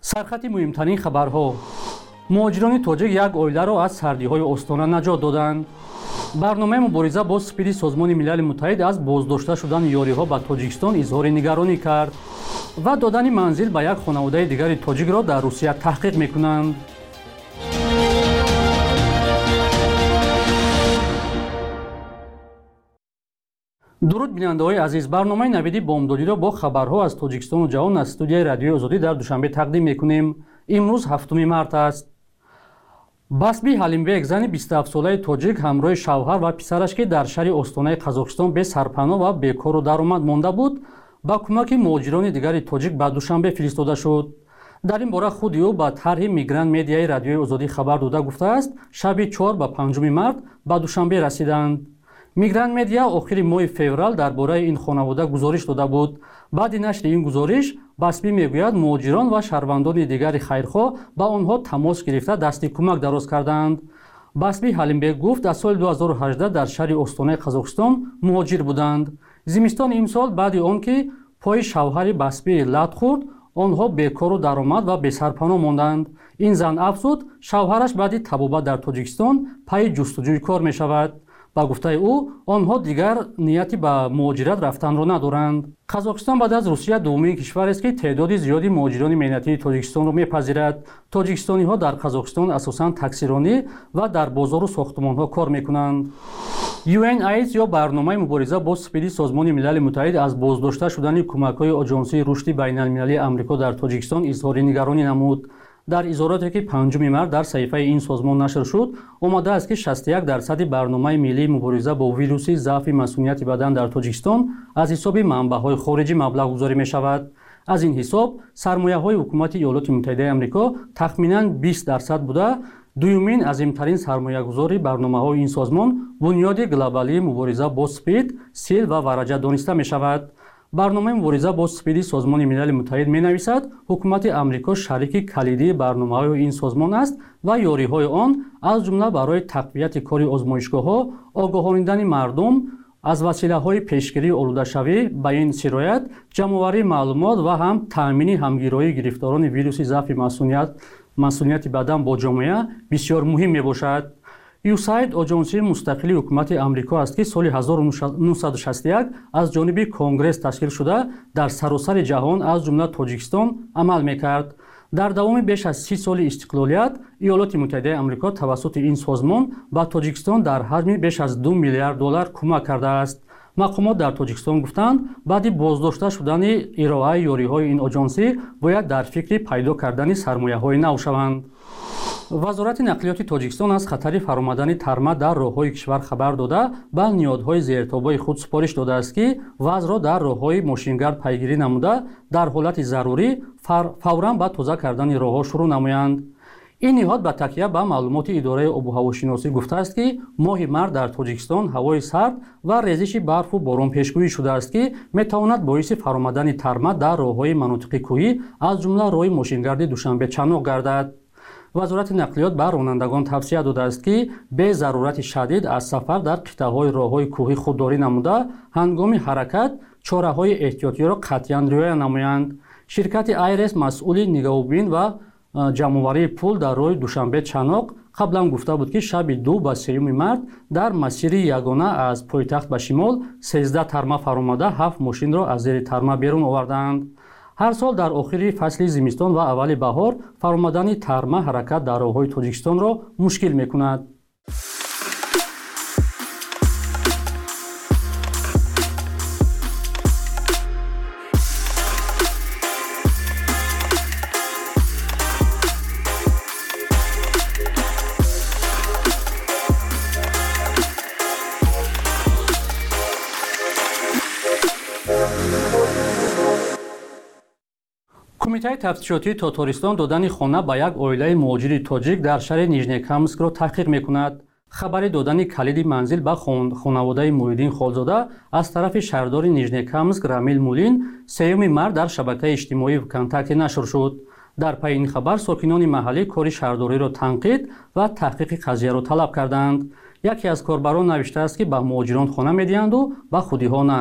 سرخط مهمترین خبرها. مهاجران تاجیک یک اویله‌را از سردی‌های استانه نجات دادند. برنامه مبارزه با سپیدی سازمان ملل متحد از بازداشته شدن یاری‌ها به تاجیکستان اظهار نگرانی کرد و دادن منزل به یک خانواده دیگر تاجیک را در روسیه تحقیق می‌کنند. درود بیننده‌های عزیز، برنامه نویدی بامدادی را با خبرها از تاجیکستان و جهان از استودیوی رادیوی آزادی در دوشنبه تقدیم می‌کنیم. امروز 7 مارس است. басби ҳалимбек зани 27 солаи тоҷик ҳамроҳи шавҳар ва писараш ки дар шаҳри остонаи қазоқистон бесарпаноҳ ва бекору даромад монда буд, ба кӯмаки муҳоҷирони дигари тоҷик ба душанбе фиристода шуд. дар ин бора худи ӯ ба тарҳи мигрант медиаи радиои озодӣ хабар дода гуфтааст, шаби 4 ба 5 март ба душанбе расиданд. мигрант медиа охири моҳи феврал дар бораи ин хонавода гузориш дода буд. баъди нашри ин гузориш, басби мегӯяд муҳоҷирон ва шаҳрвандони дигари хайрхоҳ ба онҳо тамос гирифта дасти кӯмак дароз карданд. басби ҳалимбек гуфт, дар соли 2018 дар шаҳри остонаи қазоқистон муҳоҷир буданд. зимистони имсол баъди он ки пои шавҳари басби лат хӯрд, онҳо бекору даромад ва бесарпаноҳ монданд. ин зан афзуд, шавҳараш баъди табобат дар тоҷикистон пайи ҷустуҷӯи кор мешавад. ба гуфтаи ӯ, онҳо дигар нияти ба муҳоҷират рафтанро надоранд. қазоқистон баъд аз русия дуввумин кишварест ки теъдоди зиёди муҳоҷирони меҳнатии тоҷикистонро мепазирад. тоҷикистониҳо дар қазоқистон асосан таксиронӣ ва дар бозору сохтумонҳо кор мекунанд. UNAIDS ё барномаи мубориза бо супиди созмони милали муттаҳид аз боздошта шудани кӯмакҳои оҷонсии рушди байналмилалии амрико дар тоҷикистон изҳори нигаронӣ намуд. дар изҳороте ки 5 март дар саҳифаи ин созмон нашр шуд, омадааст ки 61% барномаи миллии мубориза бо вируси заъфи масъулияти бадан дар тоҷикистон аз ҳисоби манбаъҳои хориҷӣ маблағгузорӣ мешавад. аз ин ҳисоб сармояҳои ҳукумати иёлоти муттаҳидаи амрико тахминан 20% буда, дуюмин азимтарин сармоягузори барномаҳои ин созмон бунёди глобалии мубориза бо спид, сил ва вараҷа дониста мешавад. барномаи мубориза бо супиди созмони милали муттаҳид менависад, ҳукумати амрико шарики калидии барномаҳои ин созмон аст ва ёриҳои он аз ҷумла барои тақвияти кори озмоишгоҳҳо, огоҳонидани мардум аз василаҳои пешгирии олудашавӣ ба ин сироят, ҷамъоварии маълумот ва ҳам таъмини ҳамгироии гирифторони вируси заъфи масъулияти бадан бо ҷомеа бисёр муҳим мебошад. USAID оҷонсии мустақили ҳукумати амрико аст ки соли 1961 аз ҷониби конгресс ташкил шуда дар саросари ҷаҳон аз ҷумла тоҷикистон амал мекард. дар давоми беш аз 30 соли истиқлолият, иёлоти муттаҳидаи амрико тавассути ин созмон ба тоҷикистон дар ҳаҷми беш аз $2 миллиард кӯмак кардааст. мақомот дар тоҷикистон гуфтанд, баъди боздошта шудани ироаи ёриҳои ин оҷонсӣ бояд дар фикри пайдо кардани сармояҳои нав шаванд. вазорати нақлиёти тоҷикистон аз хатари фаромадани тарма дар роҳҳои кишвар хабар дода, ба ниҳодҳои зертобои худ супориш додааст ки вазъро дар роҳҳои мошингард пайгирӣ намуда, дар ҳолати зарурӣ фавран ба тоза кардани роҳҳо шурӯъ намоянд. ин ниҳод ба такя ба маълумоти идораи обуҳавошиносӣ гуфтааст ки моҳи март дар тоҷикистон ҳавои сард ва резиши барфу борон пешгӯӣ шудааст ки метавонад боиси фаромадани тарма дар роҳҳои манотиқи кӯҳӣ аз ҷумла роҳи мошингарди душанбечаноқ гардад. вазорати нақлиёт ба ронандагон тавсия додааст ки бе зарурати шадид аз сафар дар қитъаҳои роҳҳои кӯҳӣ худдорӣ намуда, ҳангоми ҳаракат чораҳои эҳтиётиро қатъиян риоя намоянд. ширкати айрес масъули нигаҳубин ва ҷамъоварии пул дар роҳи душанбе-чаноқ қаблан гуфта буд ки шаби 2 ба 3 март дар масири ягона аз пойтахт ба шимол 13 тарма фаромада 7 мошинро аз зери тарма берун овардаанд. ҳар сол дар охири фасли зимистон ва аввали баҳор фаромадани тарма ҳаракат дар роҳҳои тоҷикистонро мушкил мекунад. кумитаи тафтишотии Татаристон додани хона ба як оилаи муҳоҷири тоҷик дар шаҳри Нижнекамскро таҳқиқ мекунад. хабари додани калиди манзил ба хонаводаи Муҳиддин Холзода аз тарафи шаҳрдори Нижнекамск Рамил Мулин 3 март дар шабакаи иҷтимоии ВКонтакте нашр шуд. дар пайи ин хабар сокинони маҳаллӣ кори шаҳрдориро танқид ва таҳқиқи қазияро талаб карданд. яке аз корбарон навиштааст ки ба муҳоҷирон хона медиҳанду ба худиҳо на.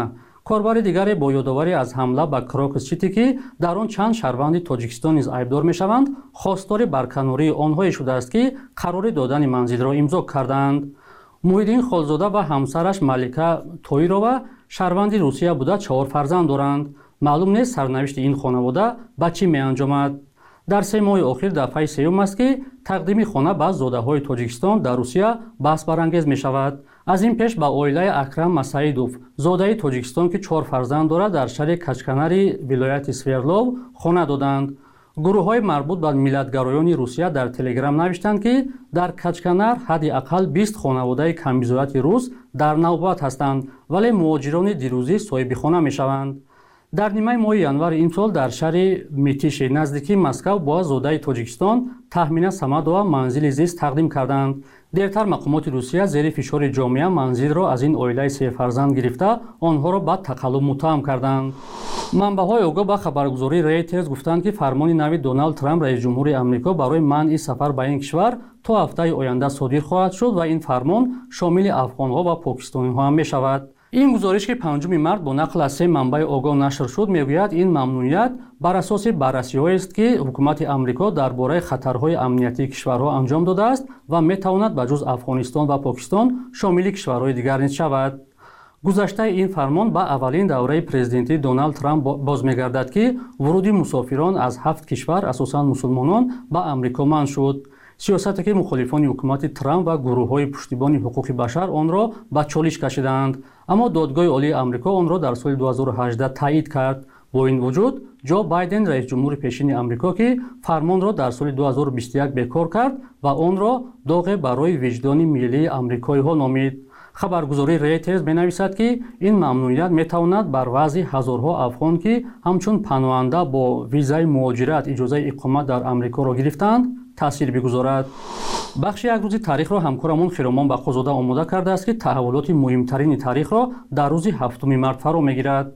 کاربر دیگری با یادآوری از حمله به کراکس سیتی که در آن چند شهروند تاجیکستان نیز عیبدار میشوند خواستار برکناری آنهایی شده است که قرار دادن منزل را امضا کردند. محیدین خالزاده و همسرش ملکه تویرова شهروند روسیه بوده 4 فرزند دارند. معلوم نیست سرنوشت این خانواده به چی می‌انجامد. در 3 ماه اخیر دفعه سوم است که تقدیم خانه به زاده‌های تاجیکستان در روسیه بحث برانگیز می‌شود. از این پیش به عائله اکرم مسعیدوف زاده تاجیکستان که 4 فرزند دارد در شهر کچکناری ولایت سوردلوف خانه دادند. گروه‌های مربوط به ملت‌گرایان روسیه در تلگرام نوشتند که در کچکنر حداقل 20 خانواده کم‌بضاعت روس در نوبت هستند ولی مهاجران دیروزی صاحب خانه می‌شوند. در نیمه ماه январ این سال در شهر میتیش نزدیکی مسکو با زاده تاجیکستان تحمینا самадова منزل زیست تقدیم کردند. دیرتر مقامات روسیه زیر فشار جامعه منزل را از این عائله 3 فرزند گرفته آنها را به تقلب متهم کردند. منبع‌های آگاه به خبرگزاری ریترز گفتند که فرمان نو دونالد ترامپ رئیس جمهوری آمریکا برای منع سفر به این کشور تا هفته آینده صادر خواهد شد و این فرمان شامل افغان‌ها و پاکستانی‌ها هم می‌شود. این گزارش که 5 مارس با نقل از 3 منبع آگاه نشر شد میگوید این ممنوعیت بر اساس بررسی‌هایی است که حکومت آمریکا درباره خطرهای امنیتی کشورها انجام داده است و می‌تواند به جز افغانستان و پاکستان شامل کشورهای دیگر نیز شود. گذشته این فرمان به اولین دوره پرزیدنتی دونالد ترامپ باز می‌گردد که ورود مسافران از 7 کشور اساساً مسلمانان به آمریکا منع شد. سیاستی که مخالفان حکومت ترامپ و گروه‌های پشتیبانی حقوق بشر آن را به چالش کشیدند، اما دادگاه عالی آمریکا آن را در سال 2018 تایید کرد. با این وجود جو بایدن رئیس جمهور پیشین آمریکا که فرمان را در سال 2021 بکار کرد و آن را داغ برای وجدان ملی آمریکایی‌ها نامید. خبرگزاری ریترز می‌نویسد که این ممنوعیت می‌تواند بر وضع هزارها افغان که همچون پناهنده با ویزای مهاجرت اجازه اقامت در آمریکا را گرفتند تاثیر بگذارد. بخش یک روزی تاریخ را همکارمون خیرامان بقازاده آماده کرده است که تحولات مهمترین تاریخ را در روز 7 مارس فرا می‌گیرد.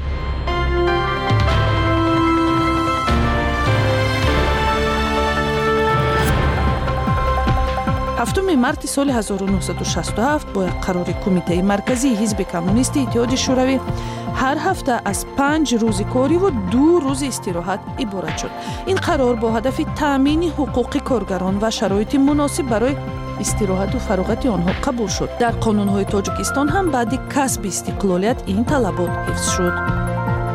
7 مارس سال 1967 با قرار کمیته مرکزی حزب کمونیست اتحاد شوروی هر هفته از 5 روز کاری و 2 روز استراحت عبارت شد. این قرار با هدف تامین حقوق کارگران و شرایط مناسب برای استراحت و فراغت آنها قبول شد. در قانون‌های تاجیکستان هم بعد کسب استقلالیت این طلبات حفظ شد.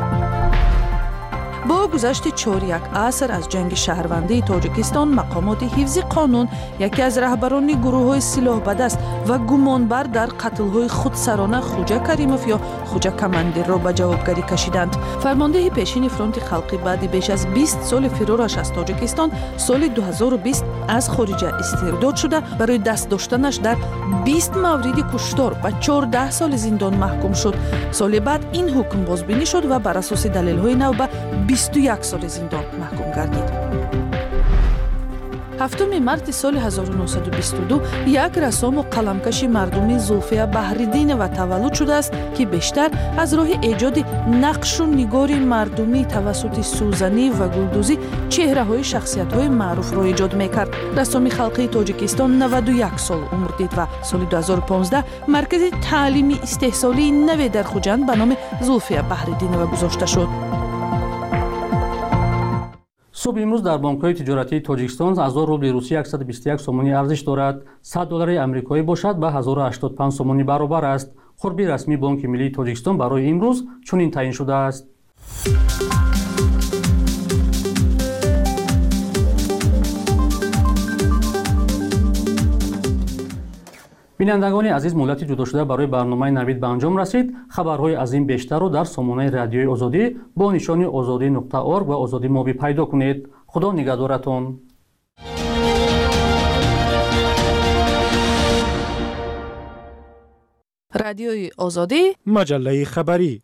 با گذشت 4 عصر از جنگ شهروندی تاجیکستان، مقامات حفظ قانون یکی از رهبران گروه‌های سلاح بدست و گمانبر در قتل‌های خودسرانه خوجا کریموف یا خوجا کماندر را به جوابگری کشیدند. فرمانده پیشین فرانت خلقی بعد بیش از 20 سال فرارش از تاجیکستان سال 2020 از خارج استرداد شده برای دست داشتنش در 20 مورد کشتار و 14 سال زندان محکوم شد. سال بعد این حکم بازبینی شد و بر اساس دلایل‌های نو به 21 سال زندان محکوم گردید. 7 مارس سال 1922 یک رسام و قلمکش مردمی زلفیه بحردین و تولد شده است که بیشتر از راه ایجاد نقش و نگار مردمی توسط سوزنی و گلدوزی چهره های شخصیت های معروف را ایجاد میکرد. رسام خلقی تاجیکستان 91 سال عمر دید و سال 2015 مرکز تعلیمی استحصالی نوی در خوجند به نام زلفیه بحردین گذاشته شد. صبح امروز در بانک‌های تجارتی تاجیکستان 1000 روبل روسی 121 سومانی ارزش دارد. 100 دلار آمریکایی باشد به 1085 سومانی برابر است. خربی رسمی بانک ملی تاجیکستان برای امروز چنین تعیین شده است. بینندگان عزیز، مهلت جدا شده برای برنامه نوید به انجام رسید. خبرهای از این بیشتر را در سامانه رادیوی آزادی با نشانی azadi.org و آزادی موبی پیدا کنید. خدا نگهدارتان. رادیوی آزادی، مجله خبری.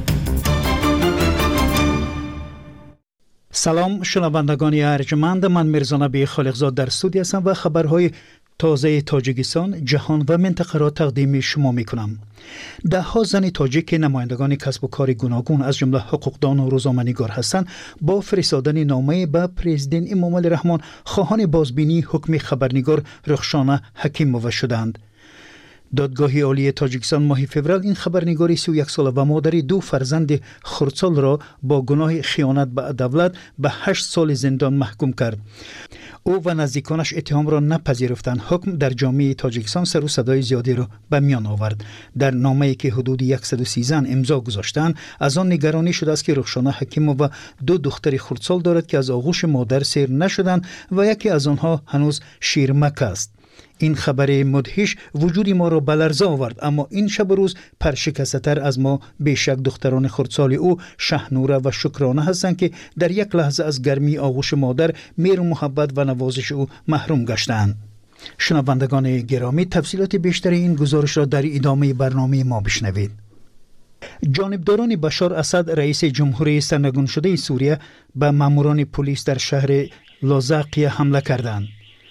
سلام شنوندگان ارجمند، من میرزا نبی خالقزاد در استودیو هستم و خبرهای تازه تاجیکستان، جهان و منطقه را تقدیم شما می کنم. ده ها زن تاجیک نمایندگان کسب و کار گوناگون از جمله حقوقدان و روزنامه‌نگار هستند با فرستادن نامه به پرزیدنت امامعلی رحمان خواهان بازبینی حکم خبرنگار رخشانه حکیمووا شدند. دادگاه عالی تاجیکستان ماه فوریه این خبرنگار 31 ساله و مادر 2 فرزند خردسال را با گناه خیانت به دولت به 8 سال زندان محکوم کرد. او و نزدیکانش اتهام را نپذیرفتند. حکم در جامعه تاجیکستان سر و صدای زیادی را به میان آورد. در نامه‌ای که حدود 113 امضا گذاشتند، از آن نگرانی شده است که رخشانه حکیمووا 2 دختر خردسال دارد که از آغوش مادر سیر نشدند و یکی از آنها هنوز شیرمک است. این خبر مدهش وجود ما را به لرزه آورد، اما این شب و روز پرشکسته‌تر از ما بیشک دختران خردسال او شهنوره و شکرانه هستند که در یک لحظه از گرمی آغوش مادر، مهر و محبت و نوازش او محروم گشتند. شنوندگان گرامی، تفصیلات بیشتر این گزارش را در ادامه برنامه ما بشنوید. جانبداران بشار اسد رئیس جمهوری سرنگون شده سوریه به ماموران پلیس در شهر لاذقیه حمله کردند.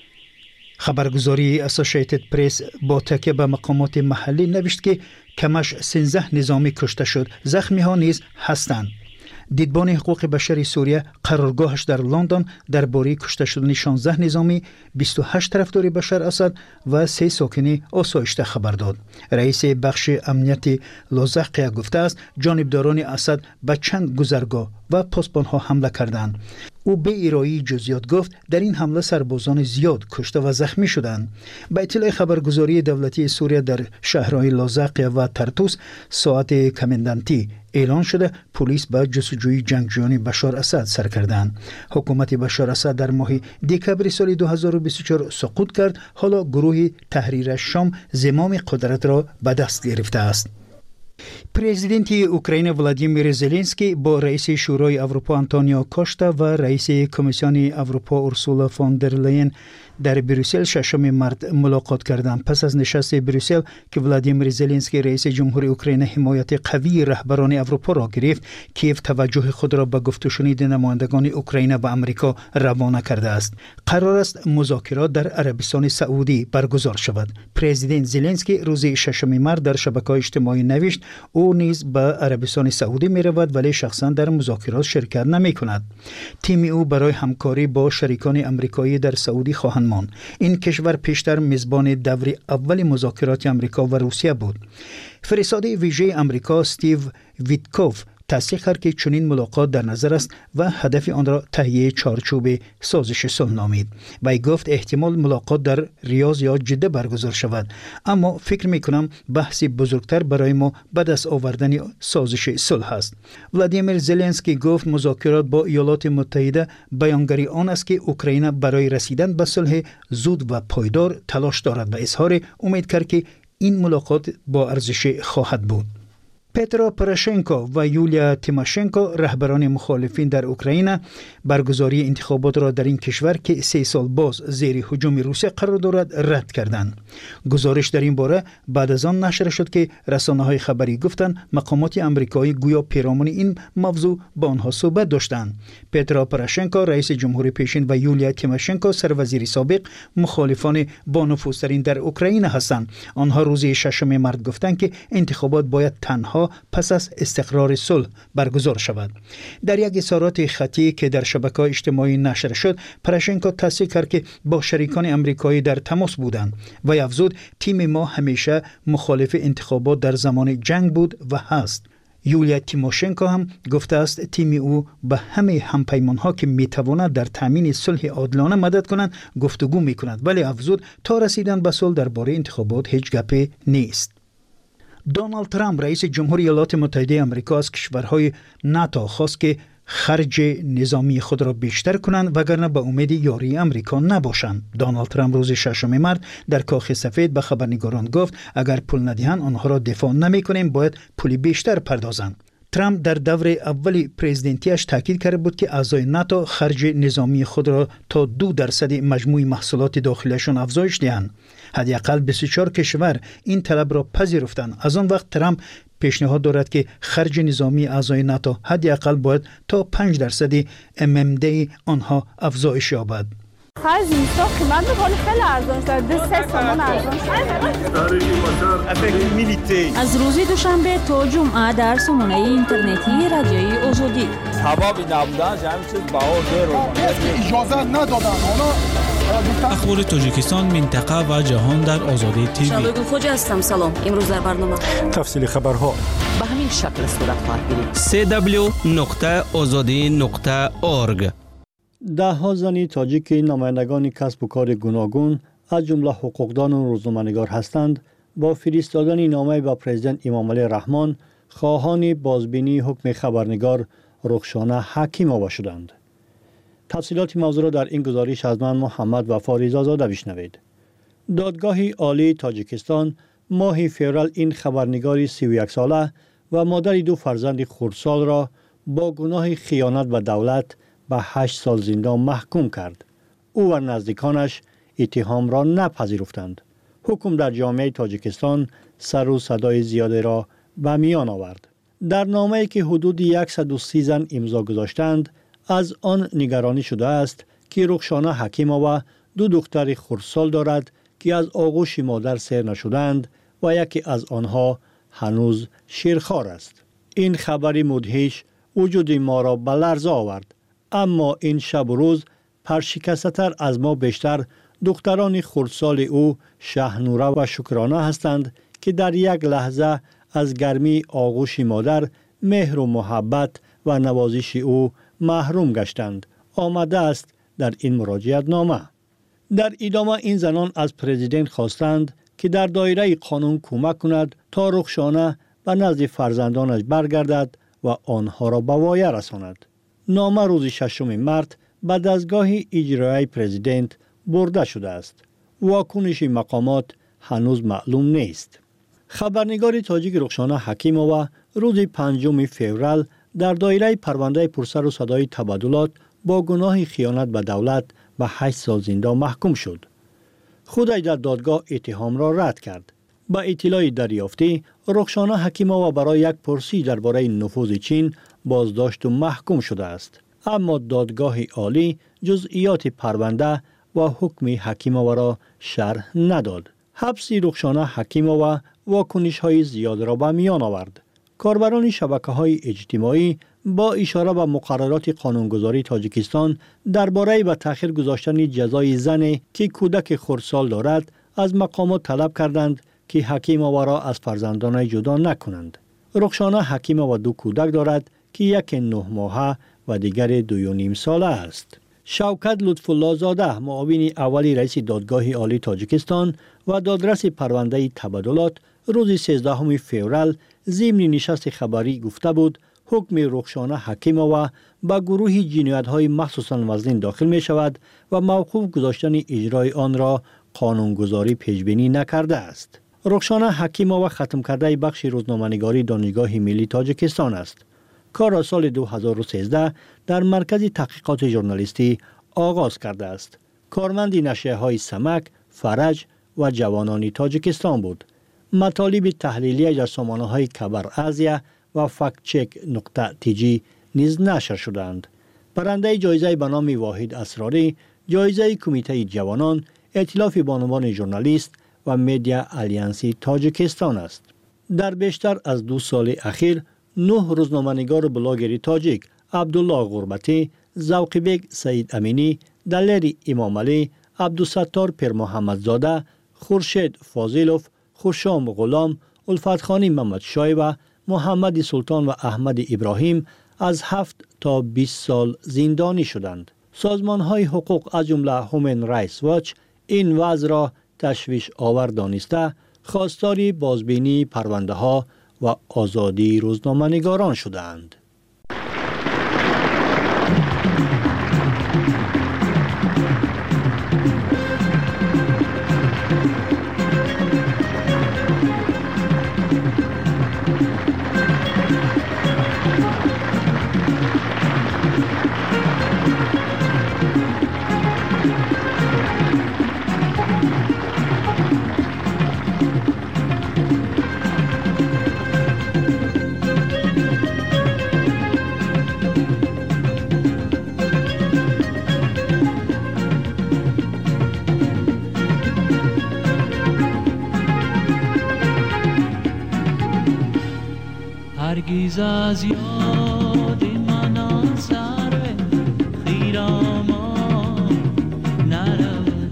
خبرگزاری اسوسییتد پرس با تکیه به مقامات محلی نوشت که کمش 13 نظامی کشته شد، زخمی ها نیز هستند. دیدبان حقوق بشر سوریه قرارگاهش در لندن درباره کشته شدن 16 نظامی، 28 طرفدار بشار اسد و 3 ساکن آسایشته خبر داد. رئیس بخش امنیت لاذقیه گفته است جانبداران اسد به چند گذرگاه و پاسبان‌ها حمله کردند. او به ارائه جزئیات گفت در این حمله سربازان زیاد کشته و زخمی شدند. به اطلاع خبرگزاری دولتی سوریه در شهرهای لاذقیه و ترتوس ساعت کمندنتی اعلان شده پلیس به جستجوی جنگجویان بشار اسد سر کردند. حکومت بشار اسد در ماه دکبر سال 2024 سقوط کرد. حالا گروه تحریر شام زمام قدرت را به دست گرفته است. پرزیدنت اوکراین ولادیمیر زلنسکی با رئیس شورای اروپا آنتونیو کوشتا و رئیس کمیسیون اروپا اورسولا فون در لاین در بروسل 6 مارس ملاقات کردند. پس از نشست بروسل که ولادیمیر زلنسکی رئیس جمهوری اوکراین حمایت قوی رهبران اروپا را گرفت، کیف توجه خود را به گفت و شنید نمایندگان اوکراین و آمریکا روانه کرده است. قرار است مذاکرات در عربستان سعودی برگزار شود. پرزیدنت زلنسکی روز 6 مارس در شبکه‌های اجتماعی نوشت او نیز به عربستان سعودی می رود ولی شخصا در مذاکرات شرکت نمی کند. تیم او برای همکاری با شریکان آمریکایی در سعودی خواهند ماند. این کشور پیشتر میزبان دور اول مذاکرات آمریکا و روسیه بود. فرستاده ویژه آمریکا استیو ویتکوف تصدیق کرد که چنین ملاقات در نظر است و هدف آن را تهیه چارچوب سازش صلح نامید. وی گفت احتمال ملاقات در ریاض یا جده برگزار شود، اما فکر می کنم بحثی بزرگتر برای ما به دست آوردن سازش صلح است. ولادیمیر زلنسکی گفت مذاکرات با ایالات متحده بیانگری آن است که اوکراین برای رسیدن به صلح زود و پایدار تلاش دارد و اظهار امید کرد که این ملاقات با ارزش خواهد بود. پترو پروشنکو و یولیا تیماشنکو رهبران مخالفین در اوکراین برگزاری انتخابات را در این کشور که 3 سال باز زیر هجوم روسیه قرار دارد رد کردند. گزارش در این باره بعد از آن نشر شد که رسانه‌های خبری گفتند مقامات آمریکایی گویا پیرامون این موضوع با آنها صحبت داشتند. پترو پروشنکو رئیس جمهوری پیشین و یولیا تیماشنکو سروزیر سابق مخالفان با نفوذترین در اوکراین هستند. آنها روز 6 مارس گفتند که انتخابات باید تنها پس از استقرار صلح برگزار شود. در یک اظهارات خطی که در شبکه‌های اجتماعی نشر شد، پروشنکو تصدیق کرد که با شریکان آمریکایی در تماس بودند و افزود تیم ما همیشه مخالف انتخابات در زمان جنگ بود و هست. یولیا تیموشنکو هم گفته است تیم او به همه همپیمانها که میتواند در تامین صلح عادلانه مدد کنند گفتگو میکند، ولی افزود تا رسیدن به صلح درباره انتخابات هیچ گپی نیست. دونالد ترامپ رئیس جمهوری ایالات متحده آمریکا از کشورهای ناتو خواست که خرج نظامی خود را بیشتر کنند وگرنه به امید یاری آمریکا نباشند. دونالد ترامپ روز 6 مارس در کاخ سفید به خبرنگاران گفت اگر پول ندهند آنها را دفاع نمی‌کنیم، باید پول بیشتر پردازند. ترامپ در دور اول پرزیدنتیش تاکید کرده بود که اعضای ناتو خرج نظامی خود را تا 2% مجموع محصولات داخلیشان افزایش دهند. حداقل 24 کشور این طلب را پذیرفتند. از آن وقت ترامپ پیشنهاد دارد که خرج نظامی اعضای ناتو حداقل باید تا 5% MMD آنها افزایش یابد. خرج اینستا قیمت می‌کنه خیلی ارزان شده، 3 تومان ارزان شده. از روز دوشنبه تا جمعه در سامانه اینترنتی رادیوی آزادی تمام نبودن همین چیز باور رو اجازه ندادن. حالا اخبار تاجیکستان، منطقه و جهان در آزادی تیوی. شادو خوجا هستم. سلام. امروز در برنامه تفصیل خبرها به همین شکل صورت خواهد گرفت. www.azadi.org. ده‌ها زن تاجیک نمایندگان کسب و کار گوناگون از جمله حقوقدان و روزنامه‌نگار هستند با فرستادن نامه به پرزیدنت امامعلی رحمان خواهان بازبینی حکم خبرنگار رخشانه حکیم‌آوا شدند. تفصیلات موضوع را در این گزارش از من محمد وفا رضازاده بشنوید. دادگاه عالی تاجیکستان ماه فوریه این خبرنگاری 31 ساله و مادر 2 فرزند خردسال را با گناه خیانت به دولت به 8 سال زندان محکوم کرد. او و نزدیکانش اتهام را نپذیرفتند. حکم در جامعه تاجیکستان سر و صدای زیاده را به میان آورد. در نامه‌ای که حدود 130 زن امضا گذاشتند، از آن نگرانی شده است که رخشانه حکیم‌آوا 2 دختر خردسال دارد که از آغوش مادر سیر نشدند و یکی از آنها هنوز شیرخوار است. این خبری مدهش وجود ما را به لرزه آورد. اما این شب و روز پرشکسته‌تر از ما بیشتر دختران خردسال او شهنوره و شکرانه هستند که در یک لحظه از گرمی آغوش مادر، مهر و محبت و نوازش او محروم گشتند. آمده است در این مراجعت نامه. در ادامه این زنان از پرزیدنت خواستند که در دایره قانون کمک کند تا رخشانه به نزد فرزندانش برگردد و آنها را به وایه رساند. نامه روز 6 مارس به دستگاه اجرایی پرزیدنت برده شده است. واکنش مقامات هنوز معلوم نیست. خبرنگار تاجیک رخشانه حکیم‌آوا روز 5 فوریه در دایره پرونده پرسر و صدای تبادلات با گناه خیانت به دولت به 8 سال زندان محکوم شد. خودش در دادگاه اتهام را رد کرد. با اطلاع دریافتی، رخشانه حکیم‌آوا برای یک پرسی درباره نفوذ چین بازداشت و محکوم شده است. اما دادگاه عالی جزئیات پرونده و حکم حکیم‌آوا را شرح نداد. حبس رخشانه حکیم‌آوا واکنش‌های زیاد را به میان آورد. کاربران شبکه‌های اجتماعی با اشاره به مقررات قانونگذاری تاجیکستان درباره به تأخیر گذاشتن جزای زنی که کودک خردسال دارد از مقامات طلب کردند که حکیم‌آوا را از فرزندانش جدا نکنند. رخشانه حکیم‌آوا 2 کودک دارد که یک 9 ماهه و دیگر 2.5 ساله است. شوکت لطف‌الله زاده، معاون اولی رئیس دادگاه عالی تاجیکستان و دادرس پرونده تبادلات، روز 13 فوریه ضمن نشست خبری گفته بود حکم رخشانه حکیم‌آوا به گروه جنایت‌های مخصوصاً وزن داخل می شود و موقوف گذاشتن اجرای آن را قانونگذاری پیشبینی نکرده است. رخشانه حکیم‌آوا ختم کرده بخش روزنامه‌نگاری دانشگاه ملی تاجیکستان است. کار را سال 2013 در مرکز تحقیقات ژورنالیستی آغاز کرده است. کارمند نشریه‌های سمک، فرج و جوانان تاجیکستان بود. مطالب تحلیلی در سامانه‌های خبر آزیا و فکت چک .tg نیز نشر شدند. برنده جایزه به نام واحد اسراری، جایزه کمیته جوانان، ائتلاف بانوان ژورنالیست و مدیا آلیانسی تاجیکستان است. در بیشتر از 2 سال اخیر 9 روزنامه‌نگار و بلاگر تاجیک، عبدالله غربتی، ذوقی‌بک سعید امینی، دلیر امامعلی، عبدالستار پیرمحمدزاده، خورشید فاضلوف، خورشام غلام، الفتخانی محمدشاه و محمد سلطان و احمد ابراهیم از 7 تا 20 سال زندانی شدند. سازمان‌های حقوق از جمله هومن رایتس واچ این وضع را تشویش آور دانسته خواستار بازبینی پرونده‌ها و آزادی روزنامه‌نگاران شدند. هرگز از یاد من سر خیرامان نرود.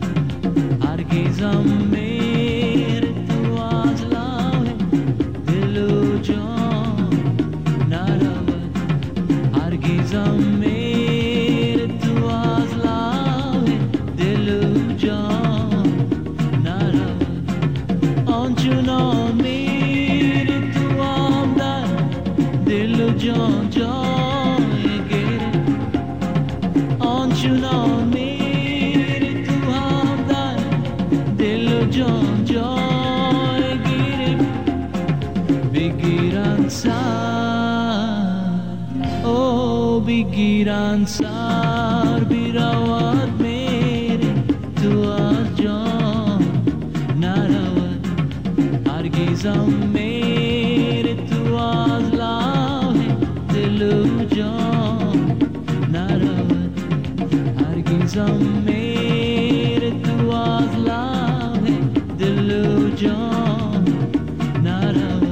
بگیرن سر بیرود میره تو از جان نرود هرگیزم میره تو از لاه دل و جان نرود هرگیزم میره تو از لاه دل و جان نرود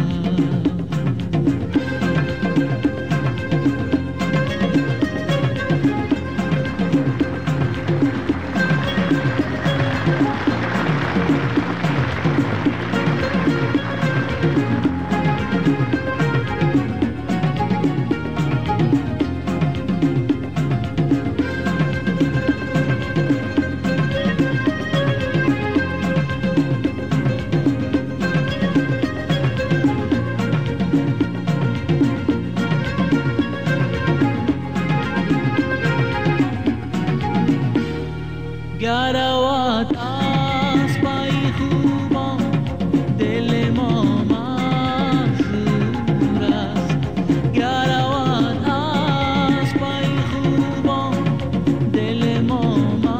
گروات از پای خوبان دل ما محصور است گروات از پای خوبان دل ما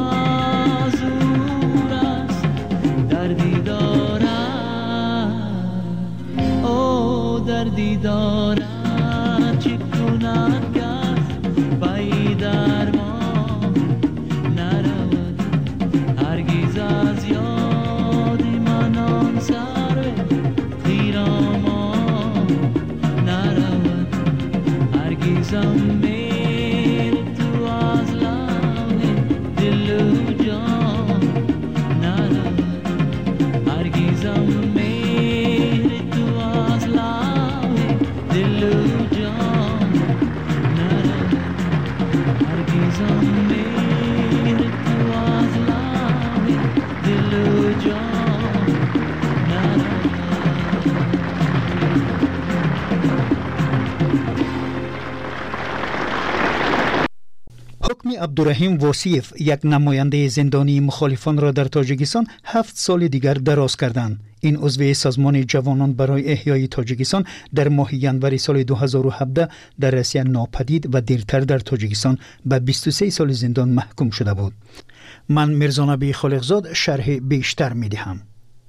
معذور است دردی دارد او دردی دارد چه کند کس پای درمان نرود هرگز از یاد من آن سر پیرامون نرود هرگزم میره تو از لاه دل و جان نرود هرگزم میره تو از لاه دل و جان نرود هرگزم میره تو از لاه دل و جان نرود حکم عبدالرحیم واصیف یک نماینده زندانی مخالفان را در تاجیکستان 7 سال دیگر دراز کردند. این عضو سازمان جوانان برای احیای تاجیکستان در ماه ینوری سال 2017 در روسیه ناپدید و دیرتر در تاجیکستان به 23 سال زندان محکوم شده بود. من میرزانبی خالقزاد شرح بیشتر میدهم.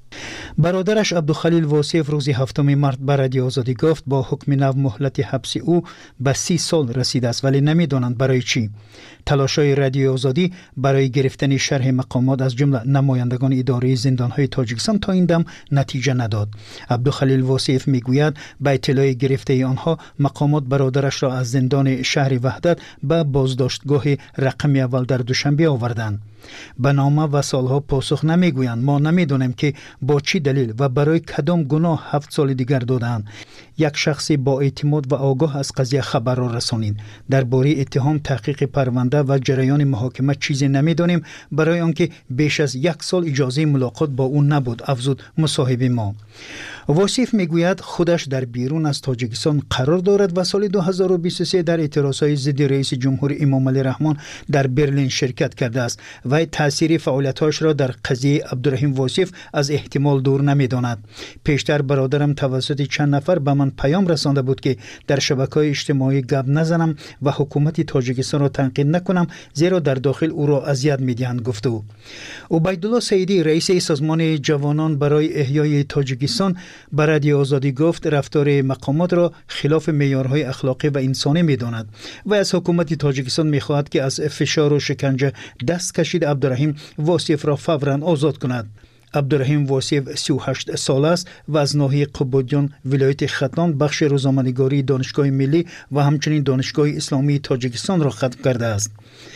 برادرش عبدالخلیل واصیف روز 7 مارس به رادیو آزادی گفت با حکم نو مهلت حبس او به 30 سال رسیده است ولی نمیدانند برای چی. تلاش‌های رادیو آزادی برای گرفتن شرح مقامات از جمله نمایندگان اداره زندان‌های تاجیکستان تا این دم نتیجه نداد. عبدالخلیل واصیف میگوید به اطلاع گرفته آنها مقامات برادرش را از زندان شهر وحدت به بازداشتگاه رقم اول در دوشنبه آوردند. به نامه و سالها پاسخ نمیگویند. ما نمیدانیم که با چی دلیل و برای کدام گناه 7 سال دیگر دادند. یک شخص با اعتماد و آگاه از قضیه خبر را رسانید. درباره اتهام تحقیق پرونده و جریان محاکمه چیزی نمیدانیم برای آنکه بیش از 1 سال اجازه ملاقات با او نبود، افزود مصاحب ما. واصیف میگوید خودش در بیرون از تاجیکستان قرار دارد و سال 2023 در اعتراضهای ضد رئیس جمهور امام علی رحمان در برلین شرکت کرده است و تأثیر فعالیت‌هاش را در قضیه عبدالرحیم واصیف از احتمال دور نمی‌داند. پیشتر برادرم توسط چند نفر به من پیام رسانده بود که در شبکه‌های اجتماعی گپ نزنم و حکومت تاجیکستان را تنقید نکنم زیرا در داخل او را اذیت می‌دهند گفت او. عبیدالله سعیدی رئیس سازمان جوانان برای احیای تاجیکستان به رادیو آزادی گفت رفتار مقامات را خلاف معیارهای اخلاقی و انسانی می‌داند و از حکومت تاجیکستان می‌خواهد که از فشار و شکنجه دست کشید عبدالرحیم واصیف را فوراً آزاد کند. عبدالرحیم واصیف 38 سال است و از ناحیه قبادیان ولایت ختلان بخش روزنامه‌نگاری دانشگاه ملی و همچنین دانشگاه اسلامی تاجیکستان را ختم کرده است.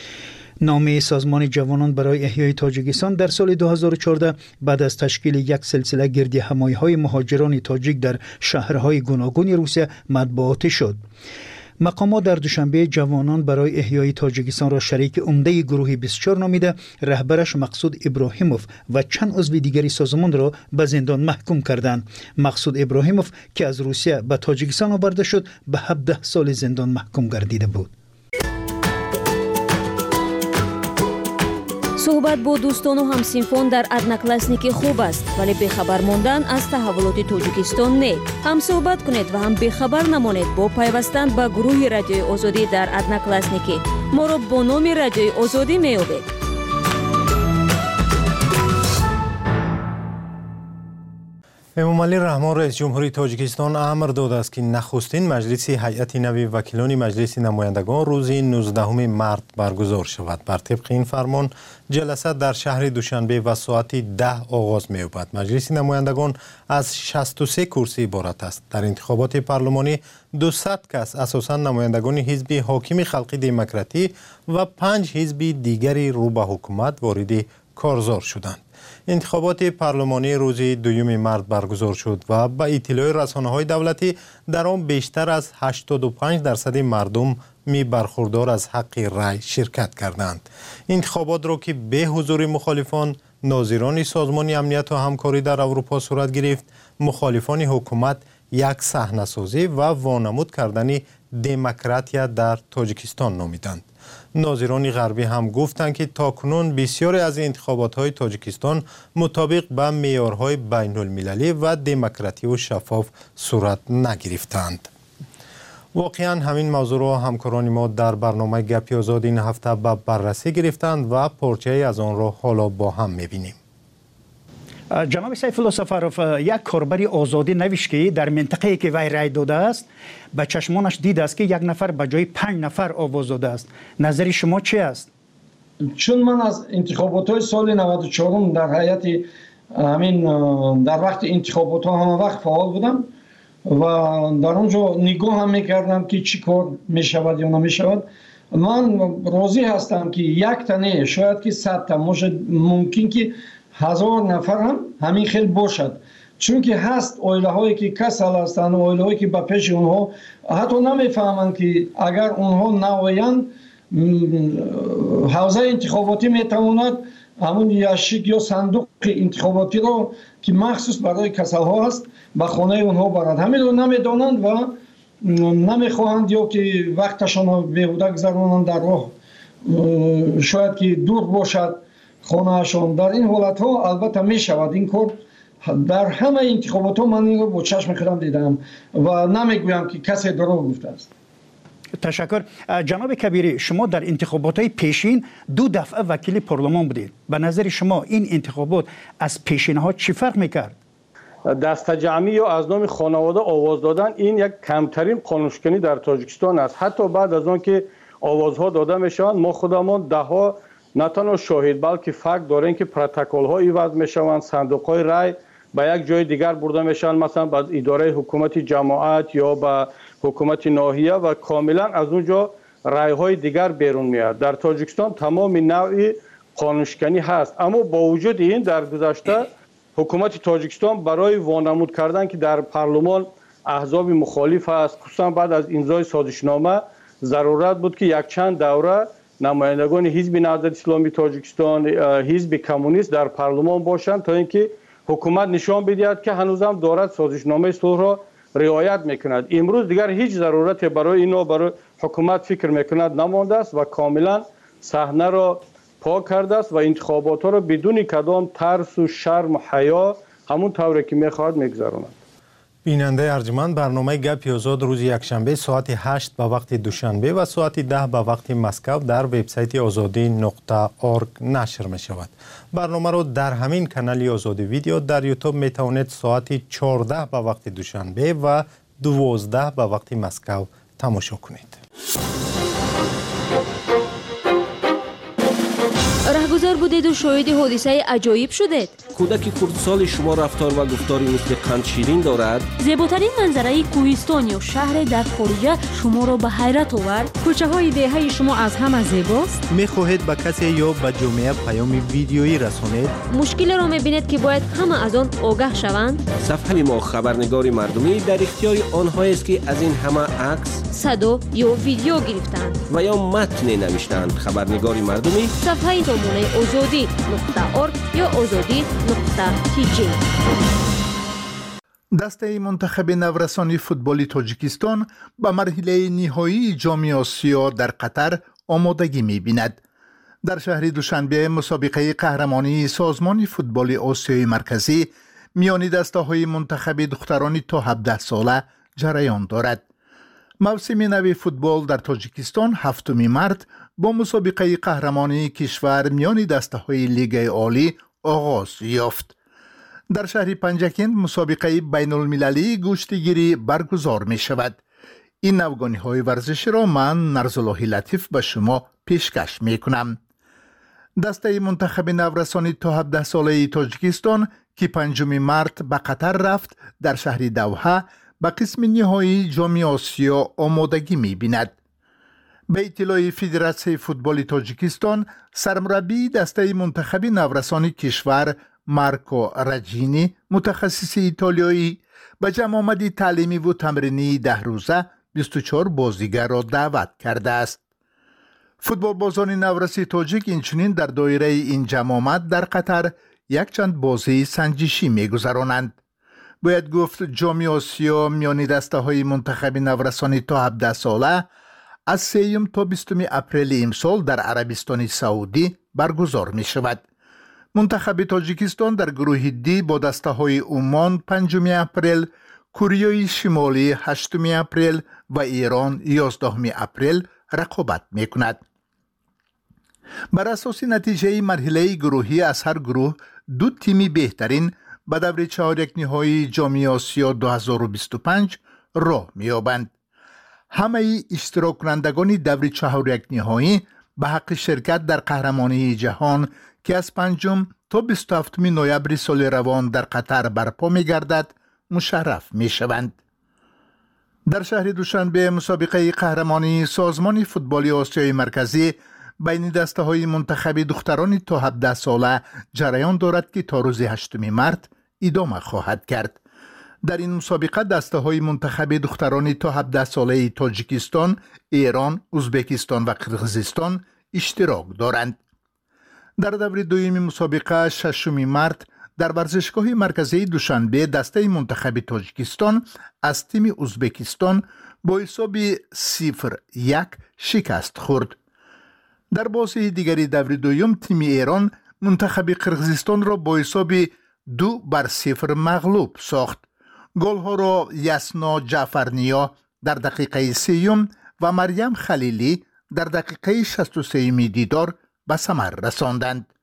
نامه سازمان جوانان برای احیای تاجیکستان در سال 2014 بعد از تشکیل یک سلسله گردی همایی‌های مهاجران تاجیک در شهرهای گوناگون روسیه مطبوعاتی شد. مقامات در دوشنبه جوانان برای احیای تاجیکستان را شریک عمده گروه 24 نامیده رهبرش مقصود ابراهیموف و چند عضو دیگری سازمان را به زندان محکوم کردند. مقصود ابراهیموف که از روسیه به تاجیکستان آورده شد به 17 سال زندان محکوم گردیده بود. صحبت با دوستان و همسینفان در ادناکلاسنیک خوب است، ولی بخبر ماندن از تحولات تاجیکستان نه. هم صحبت کنید و هم بخبر نمانید با پیوستن به گروه رادیوی آزادی در ادناکلاسنیک. ما را با نام رادیوی آزادی می‌یابید. امامعلی رحمان رئیس جمهوری تاجیکستان امر داده است که نخستین مجلس هیئت نوی وکیلان مجلس نمایندگان روز 19 مارس برگزار شود. بر طبق این فرمان جلسه در شهر دوشنبه و ساعت 10 آغاز می‌یابد. مجلس نمایندگان از 63 کرسی عبارت است. در انتخابات پارلمانی 200 کس اساساً نمایندگان حزب حاکم خلقی دموکراتی و 5 حزب دیگری رو به حکومت وارد کارزار شدند. انتخابات پارلمانی روز 2 مارس برگزار شد و با اطلاع رسانه‌های دولتی در آن بیشتر از 85% مردم برخوردار از حق رای شرکت کردند. انتخابات را که به حضور مخالفان، ناظران سازمان امنیت و همکاری در اروپا صورت گرفت، مخالفان حکومت یک صحنه‌سازی و وانمود کردن دموکراتیا در تاجیکستان نامیدند. ناظران غربی هم گفتند که تاکنون بسیاری از انتخابات‌های تاجیکستان مطابق با معیارهای بین‌المللی و دموکراتی و شفاف صورت نگرفتند. واقعا همین موضوع را همکاران ما در برنامه گپی آزاد این هفته به بررسی گرفتند و پارچه از آن را حالا با هم می‌بینیم. جناب سیف الله سفروف، یک کاربر آزادی نوشت که در منطقه‌ای که وی رای داده است به چشمانش دیده است که یک نفر به جای 5 نفر آواز داده است. نظر شما چی است؟ چون من از انتخابات سال 94 در هیئت همین در وقت انتخابات همه وقت فعال بودم و در اونجا نگاه هم میکردم که چی کار میشود یا نمیشود. من راضی هستم که یک تنه شاید که 100 تا ممکن که 1000 نفر هم همین خیلی باشد، چون که هست اویله هایی که کسل هستند، اویله هایی که به پیش اونها حتی نمیفهمند که اگر اونها نویند حوزه انتخاباتی میتواند همون یاشیک یا صندوق انتخاباتی رو که مخصوص برای کسل ها هست به خانه اونها برند. همین رو نمیدانند و نمیخواهند یا که وقتشان رو بیهوده گذرانند در راه، شاید که دور باشد خانهشان. در این حالت ها البته می شود این کار. در همه انتخابات ها من این رو با چشم خودم دیدم و نمیگویم که کسی دروغ گفته است. تشکر. جناب کبیری، شما در انتخابات های پیشین 2 دفعه وکیل پارلمان بودید. به نظر شما این انتخابات از پیشین ها چی فرق میکرد؟ دست جمعی یا از نام خانواده آواز دادن این یک کمترین قانونشکنی در تاجیکستان است. حتی بعد از آن که آوازها داده میشوند ما خودمان دهها نه تنها شاهد بلکه فکت داریم که پروتکل ها ایواز میشوند، صندوق های رای به یک جای دیگر برده میشن، مثلا به اداره حکومت جماعت یا به حکومت ناحیه و کاملا از اونجا رای های دیگر بیرون میاد. در تاجیکستان تمام نوع قانونشکنی هست، اما با وجود این در گذشته حکومت تاجیکستان برای وانمود کردن که در پارلمان احزاب مخالف است، خصوصا بعد از امضای سازشنامه ضرورت بود که یک چند دوره نمایندگان حزب نهضت اسلامی تاجیکستان، حزب کمونیست در پارلمان باشند تا اینکه حکومت نشان بدهد که هنوزم دارد سازشنامه صلح را رعایت میکند. امروز دیگر هیچ ضرورت برای اینا برای حکومت فکر میکند نمانده است و کاملا صحنه را پاک کرده است و انتخابات ها را بدون کدام ترس و شرم و حیا همون طوری که میخواهد میگذراند. بیننده ارجمند، برنامه گپی آزاد روز یکشنبه ساعت 8 به وقت دوشنبه و ساعت 10 به وقت مسکو در وبسایت azadi.org نشر می شود. برنامه را در همین کانال آزادی ویدیو در یوتیوب می توانید ساعت 14 به وقت دوشنبه و 12 به وقت مسکو تماشا کنید. رهگذر بودید و شاهد حادثه عجایب شدید. کودک کردسال شما رفتار و گفتاری مثل قند شیرین دارد. زیباترین منظره کوهستان یا شهر در خارجه شما را به حیرت آورد. کوچه های دهه شما از همه زیباست. می‌خواهید به کسی یا به جامعه پیام ویدیویی رسانید؟ مشکل را می‌بینید که باید همه از آن آگاه شوند. صفحه ما خبرنگار مردمی در اختیار آنهایی است که از این همه عکس، صدا یا ویدیو گرفتند و یا متن نوشتند. خبرنگار مردمی صفحه نمونه azadi.org یا azadi.tg. دسته منتخب نورسانی فوتبال تاجیکستان به مرحله نهایی جام آسیا در قطر آمادگی می‌بیند. در شهر دوشنبه مسابقه قهرمانی سازمان فوتبال آسیای مرکزی میان دسته‌های منتخب دختران تا 17 ساله جریان دارد. موسم نو فوتبال در تاجیکستان 7 مارس با مسابقه قهرمانی کشور میان دسته‌های لیگ عالی آغاز یافت. در شهر پنجکند مسابقه بین المللی گوشتگیری برگزار می شود. این نوگانی های ورزشی را من نرزالله لطیف به شما پیشکش می کنم. دسته منتخب نورسانی تا 17 ساله تاجیکستان که 5 مارس به قطر رفت در شهر دوحه به قسم نهایی جام آسیا آمادگی می بیند. به اطلاع فدراسیون فوتبال تاجیکستان، سرمربی دسته منتخب نورسانی کشور مارکو رجینی متخصص ایتالیایی به جمع آمدی تعلیمی و تمرینی 10 روزه 24 بازیگر را دعوت کرده است. فوتبال بازان نورسی تاجیک اینچنین در دایره این جمع آمد در قطر یک چند بازی سنجشی می‌گذرانند. باید گفت جام آسیا میان دسته‌های منتخب نورسانی تا 17 ساله از 3 تا 20 اپریل امسال در عربستان سعودی برگزار می شود. منتخب تاجیکستان در گروه دی با دسته‌های عمان 5 اپریل، کره شمالی 8 اپریل و ایران 11 اپریل رقابت می کند. بر اساس نتیجه مرحله گروهی از هر گروه 2 تیمی بهترین به دور چهارک نهایی جام آسیا 2025 راه می‌یابند. همه اشتراک کنندگان دور چهارک نهایی به حق شرکت در قهرمانی جهان که از 5 تا 27 نوامبر سال روان در قطر برپا می‌گردد مشرف می‌شوند. در شهر دوشنبه مسابقه قهرمانی سازمان فوتبال آسیای مرکزی بین دسته‌های منتخب دختران تا 17 ساله جریان دارد که تا روز 8 مارس ادامه خواهد کرد. در این مسابقه دسته‌های منتخب دختران تا 17 ساله تاجیکستان، ایران، ازبکستان و قرغیزستان اشتراک دارند. در دور دوم مسابقه 6 مارس در ورزشگاه مرکزی دوشنبه دسته منتخب تاجیکستان از تیم ازبکستان با حساب 0-1 شکست خورد. در بازی دیگری دور دوم تیم ایران منتخب قرغیزستان را با حساب 2-0 مغلوب ساخت. گل ها را یسنا جعفرنیا در دقیقه 3 و مریم خلیلی در دقیقه 63 دیدار به ثمر رساندند.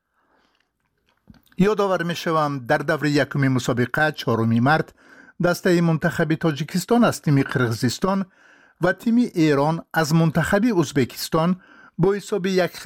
یادآور می‌شوم در دور یکم مسابقه 4 مارس دسته منتخب تاجیکستان از تیم قرغیزستان و تیم ایران از منتخب ازبکستان با حساب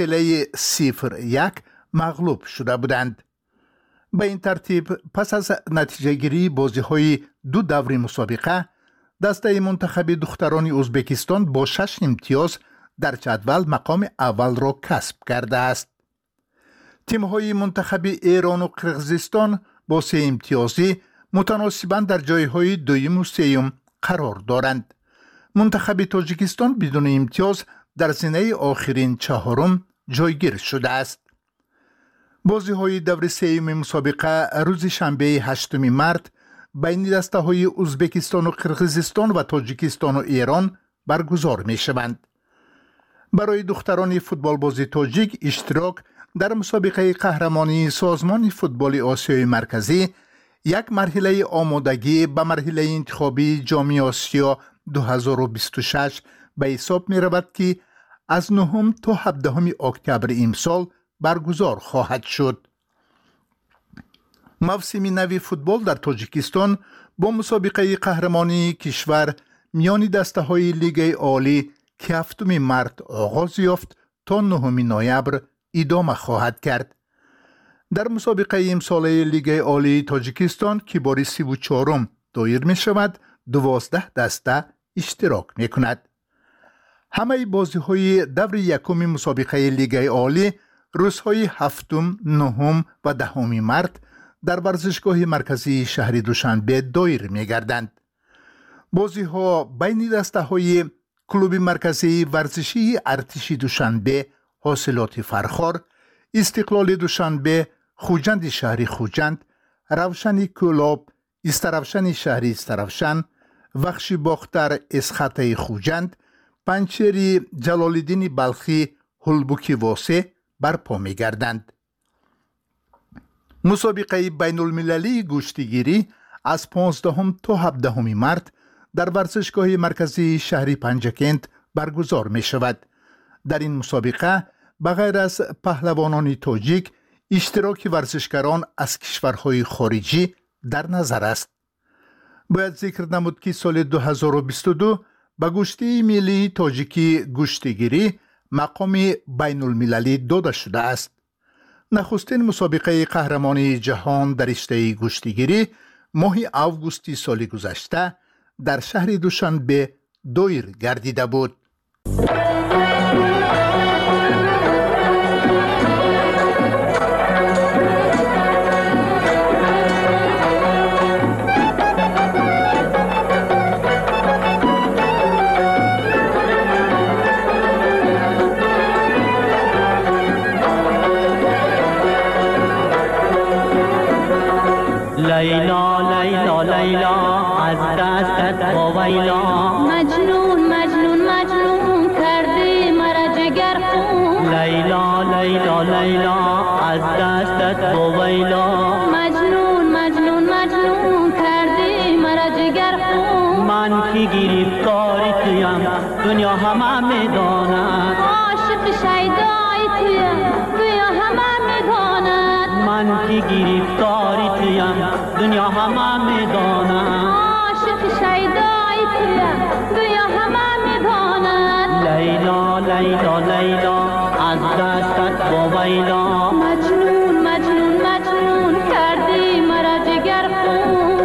1-0 مغلوب شده بودند. به این ترتیب پس از نتیجه گیری بازی های 2 دور مسابقه دسته منتخب دختران ازبکستان با 6 امتیاز در جدول مقام اول را کسب کرده است. تیم های منتخب ایران و قرغیزستان با 3 امتیازی متناسباً در جای های دوم و سوم قرار دارند. منتخب تاجیکستان بدون امتیاز در زینه آخرین 4 جایگیر شده است. بازی های دور سوم مسابقه روز شنبه 8 مارس بین دسته های ازبکستان و قرغیزستان و تاجیکستان و ایران برگزار می شوند. برای دختران فوتبال بازی تاجیک اشتراک در مسابقه قهرمانی سازمان فوتبال آسیای مرکزی یک مرحله آمادگی به مرحله انتخابی جام آسیا 2026 به حساب می رود که از 9 تا 17 اکتبر امسال برگزار خواهد شد. موسم نو فوتبال در تاجیکستان با مسابقه قهرمانی کشور میان دسته‌های لیگ عالی که 7 مارس آغاز یافت تا 9 نوامبر ادامه خواهد کرد. در مسابقه امساله لیگ عالی تاجیکستان که بار 34 دایر می شود 12 دسته اشتراک می کند. همه بازی های دور یکم مسابقه لیگ عالی روزهای 7، 9 و 10 مارس در ورزشگاه مرکزی شهر دوشنبه دایر می گردند. بازی ها بین دسته های کلوب مرکزی ورزشی ارتش دوشنبه حاصلات فرخار، استقلال دوشنبه، خوجند شهری خوجند، روشن کلاب، استرافشن شهری استرافشن، وخش باختر اسخطه خوجند، پنچری جلالالدین بلخی هلبوکی واسه برپا می گردند. مسابقه بین المللی گوشتگیری از 15 تا 17 مارت در ورزشگاه مرکزی شهری پنجکند برگزار می شود. در این مسابقه بغیر از پهلوانان تاجیک اشتراک ورزشکاران از کشورهای خارجی در نظر است. باید ذکر نمود که سال 2022 به گوشتی ملی تاجیکی گوشتگیری مقام بین المللی داده شده است. نخستین مسابقه قهرمانی جهان در رشته گوشتگیری ماه آگوست سال گذشته در شهر دوشنبه دایر گردیده بود. لیلا لیلا لیلا از دستت وایلا مجنون مجنون مجنون کردی مرا جگر خون لیلا لیلا لیلا از دستت وایلا مجنون مجنون مجنون کردی مرا جگر خون من کی گرفتاری تویم دنیا همه میداند عاشق شیدای تویم دنیا همه میداند من کی گرفتاری تویم دنیا همه میداند عاشق شیدای تویم دنیا همه میداند لیلا لیلا لیلا از دستت وایلا مجنون مجنون مجنون کردی مرا جگر خون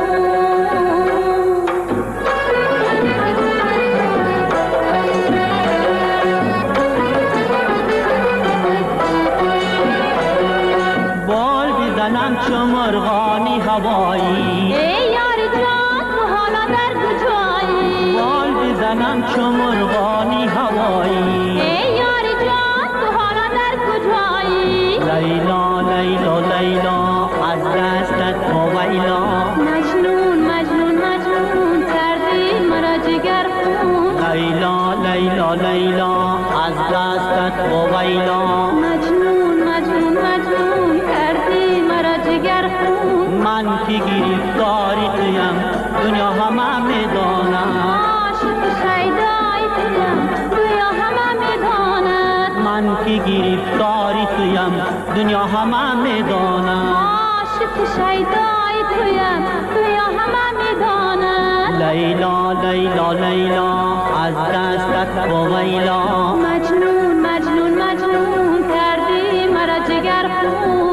بال بزنم چو مرغانی هوایی ای یار جان تو حالا در کجایی بال بزنم چو مرغانی هوایی ای یار جان تو حالا در کجایی لیلا لیلا لیلا از دستت وایلا مجنون مجنون مجنون کردی مرا جگر خون لیلا لیلا لیلا از دستت وایلا مجنون مجنون مجنون کردی مرا جگر خون من کی گرفتاری تویم دنیا همه میداند عاشق شیدای تویم دنیا همه میداند من کی گرفتاری تویم دنیا همه میداند عاشق شیدای تویم دنیا همه میداند لیلا لیلا لیلا از دستت وایلا مجنون مجنون مجنون کردی مرا جگر خون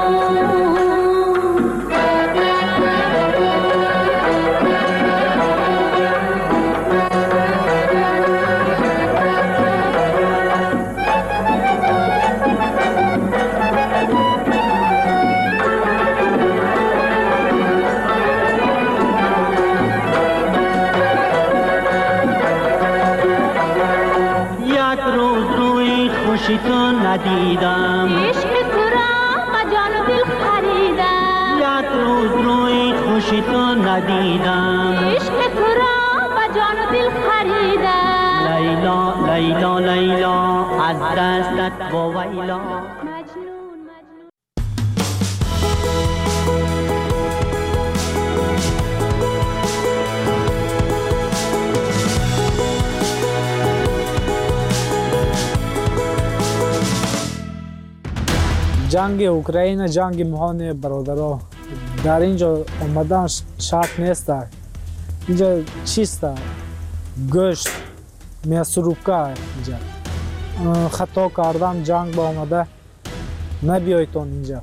خوشی تو ندیدم عشق تو را با جان و دل خریدم یک روز روی خوشی تو ندیدم عشق تو را با جان و دل خریدم لیلا لیلا لیلا از دستت وایلا جنگ اوکراین جنگ مهان برادرها در اینجا آمدن شرط نیست. اینجا چیست؟ گوشت میسروبکا اینجا خطا کردن جنگ با آمده نبیایتون اینجا.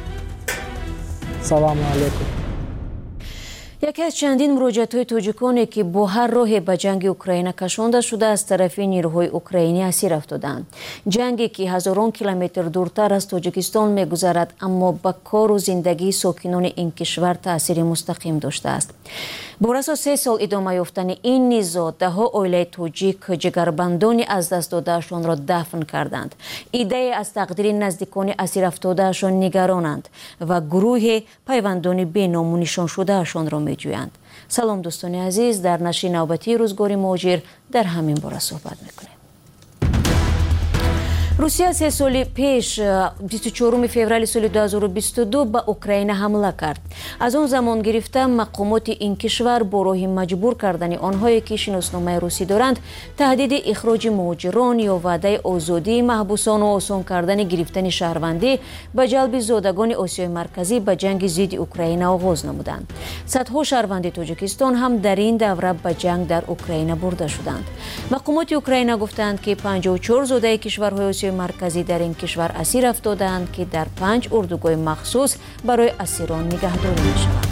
سلام علیکم. یکی از چندین مراجعت‌های تاجیکانی که با هر راهی به جنگ اوکراین کشانده شده از طرف نیروهای اوکراینی اسیر افتادند. جنگی که هزاران کیلومتر دورتر از تاجیکستان می‌گذرد اما به کار و زندگی ساکنان این کشور تأثیر مستقیم داشته است. بر اساس 3 سال ادامه یافتن این نزاع ده‌ها عائله تاجیک جگربندانی از دست داده‌شان را دفن کردند. ایده از تقدیر نزدیکان اسیر افتاده‌شان نگرانند و گروه پیوندان بی‌نام و نشان شده‌شان را می‌جویند. سلام دوستان عزیز، در نشر نوبتی روزگار مهاجر در همین باره صحبت می‌کنیم. روسیه 3 سال پیش 24 فوریه سال 2022 به اوکراین حمله کرد. از اون زمان گرفته مقامات این کشور با راه مجبور کردن آنهایی که شناسنامه روسی دارند، تهدید اخراج مهاجران یا وعده آزادی محبوسان و آسان کردن گرفتن شهروندی به جلب زادگان آسیای مرکزی به جنگ ضد اوکراین آغاز نمودند. صدها شهروند تاجیکستان هم در این دوره به جنگ در اوکراین برده شدند. مقامات اوکراین گفتند که 54 زاده کشورهای آسیای مرکزی در این کشور اسیر افتادند که در 5 اردوگاه مخصوص برای اسیران نگهداری می‌شوند.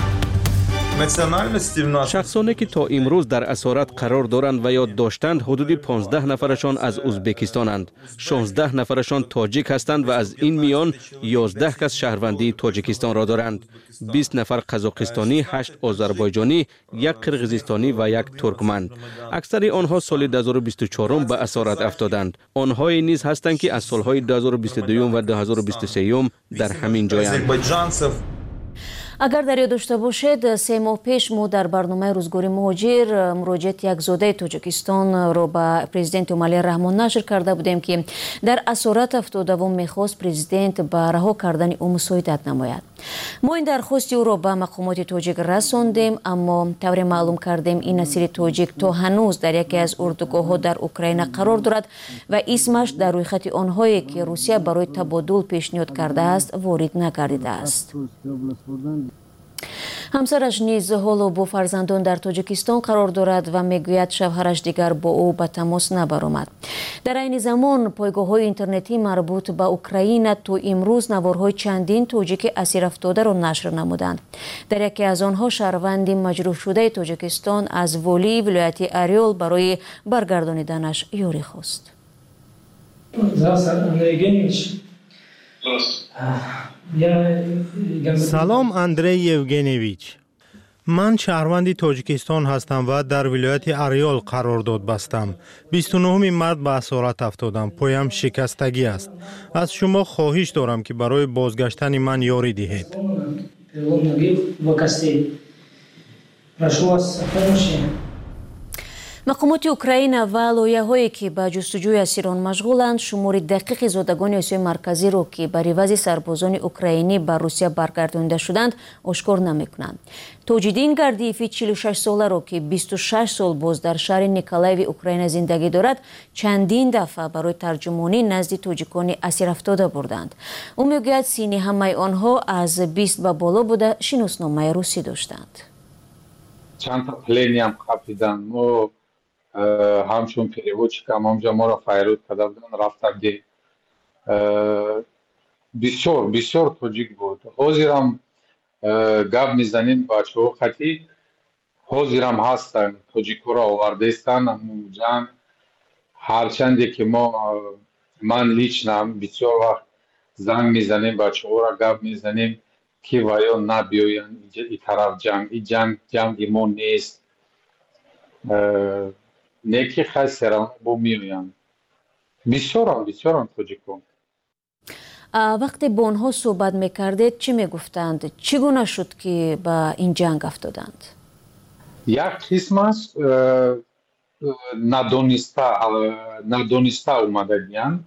شخصانی که تا امروز در اسارت قرار دارند و یا داشتند حدود 15 نفرشان از ازبکستانند، 16 نفرشان تاجیک هستند و از این میان 11 کس شهروندی تاجیکستان را دارند. 20 نفر قزاقستانی، 8 آذربایجانی، 1 قرغیزستانی و 1 ترکمن. اکثر آنها سال 2024 به اسارت افتادند. آنهایی نیز هستند که از سالهای 2022 و 2023 در همین جایند. اگر در یاد داشته باشید 3 ماه پیش ما در برنامه روزگاری مهاجر مراجعه یک زاده تاجیکستان را به پرزیدنت ایمامعلی رحمان نشر کرده بودیم که در اسارت افتاده و میخواست پرزیدنت به رها کردن او مساعدت نماید. ما این درخواست او را به مقامات تاجیک رساندیم، اما طور معلوم کردیم این اسیر تاجیک تا هنوز در یکی از اردوگاه ها در اوکراین قرار دارد و اسمش در روی خط آنهایی که روسیه برای تبادل پیشنهاد کرده است وارد نگردیده است. همسرش نیز حالا با فرزندان در تاجیکستان قرار دارد و میگوید شوهرش دیگر با او به تماس نبرآمد. در این زمان پایگاه‌های اینترنتی مربوط به اوکراین تا امروز نوارهای چندین تاجیک اسیر افتاده را نشر نمودند. در یکی از آنها شهروند مجروح شده تاجیکستان از والی ولایت اریول برای برگردانیدنش یاری خواست. سلام اندری یوگنیویچ. من شهروند تاجیکستان هستم و در ولایت اریول قرارداد بستم. 29 مارس به اسارت افتادم. پایم شکستگی است. از شما خواهش دارم که برای بازگشتن من یاری دهید. مقامات اوکراین و لایحه‌هایی که به جستجوی اسیران مشغولند شمار دقیق زادگان آسیای مرکزی را که بر عوض سربازان اوکراینی به روسیه برگردانده شدند آشکار نمی‌کنند. توجیدین گردیفی 46 ساله را که 26 سال باز در شهر نیکولایو اوکراین زندگی دارد چندین دفعه برای ترجمانی نزد تاجیکان اسیر افتاده بردند. او میگوید سینی همه آنها از 20 به بالا بوده شناسنامه روسی داشتند. چند تا پلینی هم خفیدن. ما همچون переводчикам همجا ما را فیروز کرده بودن رفتم دی بسیار تاجیک بود. حاضرم گپ میزنیم بچه ها خطی حاضرم هستن تاجیکو را آورده استن جنگ هرچنده که من لیچنم بسیار وقت زنگ میزنیم بچه ها را گپ میزنیم که ویا نبیوین این طرف جنگ این جنگ ما نیست نیکی خیلی با میوین بسیارم تاجیکون. وقتی با آنها صحبت میکردید چی میگفتند؟ چگونه شد که به این جنگ افتادند؟ یک قسمت ندانسته اومده بیان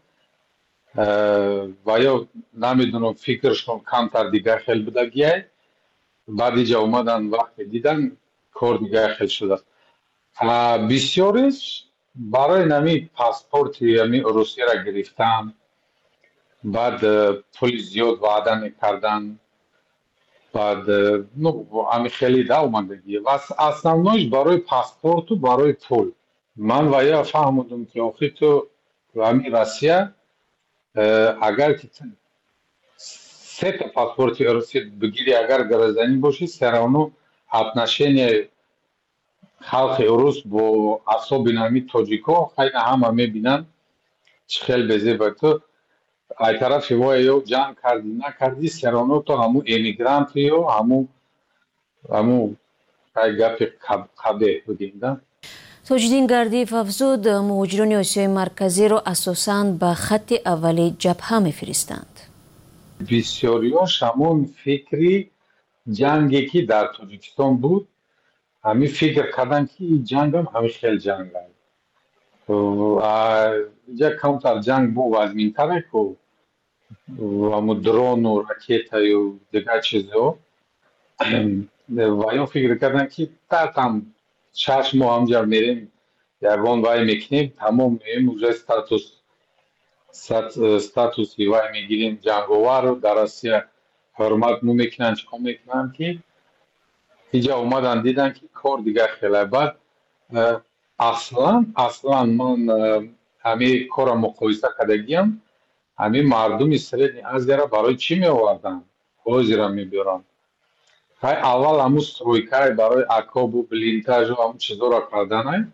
و یا نمیدونم فکرشون کمتر دیگه خیلی بوده گیه بعد اینجا اومدن وقتی دیدن کار دیگه خیلی شده. بسیارش برای نمی پاسپورت یعنی روسیه را گرفتن بعد پول زیاد وعده میکردن بعد امی خیلی ده اومدگیه و اصلا برای پاسپورت و برای پول من و یا فهمودم که آخی تو امی روسیه اگر که 3 تا پاسپورت روسیه بگیری اگر گرزنی باشی سرانو اتنشین خلق روس با اصاب نامی تاجیکا خیلی همه میبینن چه خیلی بزه با تو ای طرف وای یا جنگ کردی نکردی سرانو تو همو امیگرانت یا همو ای گپ خبه بودیم ده. توجیدین گردیف افزود مهاجران آسیای مرکزی را اساساً به خط اولی جبهه میفرستند. بسیاریاش همون فکری جنگی که در تاجیکستان بود همین فکر کردن که این جنگ هم همین خیلی جنگ هست یک کمتر جنگ بو از منطقه کو و درون و راکت و دیگر چیزها و یا فکر کردن که تا 6 ماه همجا میریم یگان وای میکنیم تمام میریم اوجه ستاتوسی وای میگیریم جنگوار رو در آسیا حرمت میکنن چکا میکنن که اینجا اومدن دیدن که کار دیگه خیلی بعد اصلا من همه کار مقایسه کردگیم همه مردم اسرائیل از را برای چی می آوردن بازی را میبرن های اول همون سترویکای برای اکاب و بلینتاژ و همون چیزا را کردن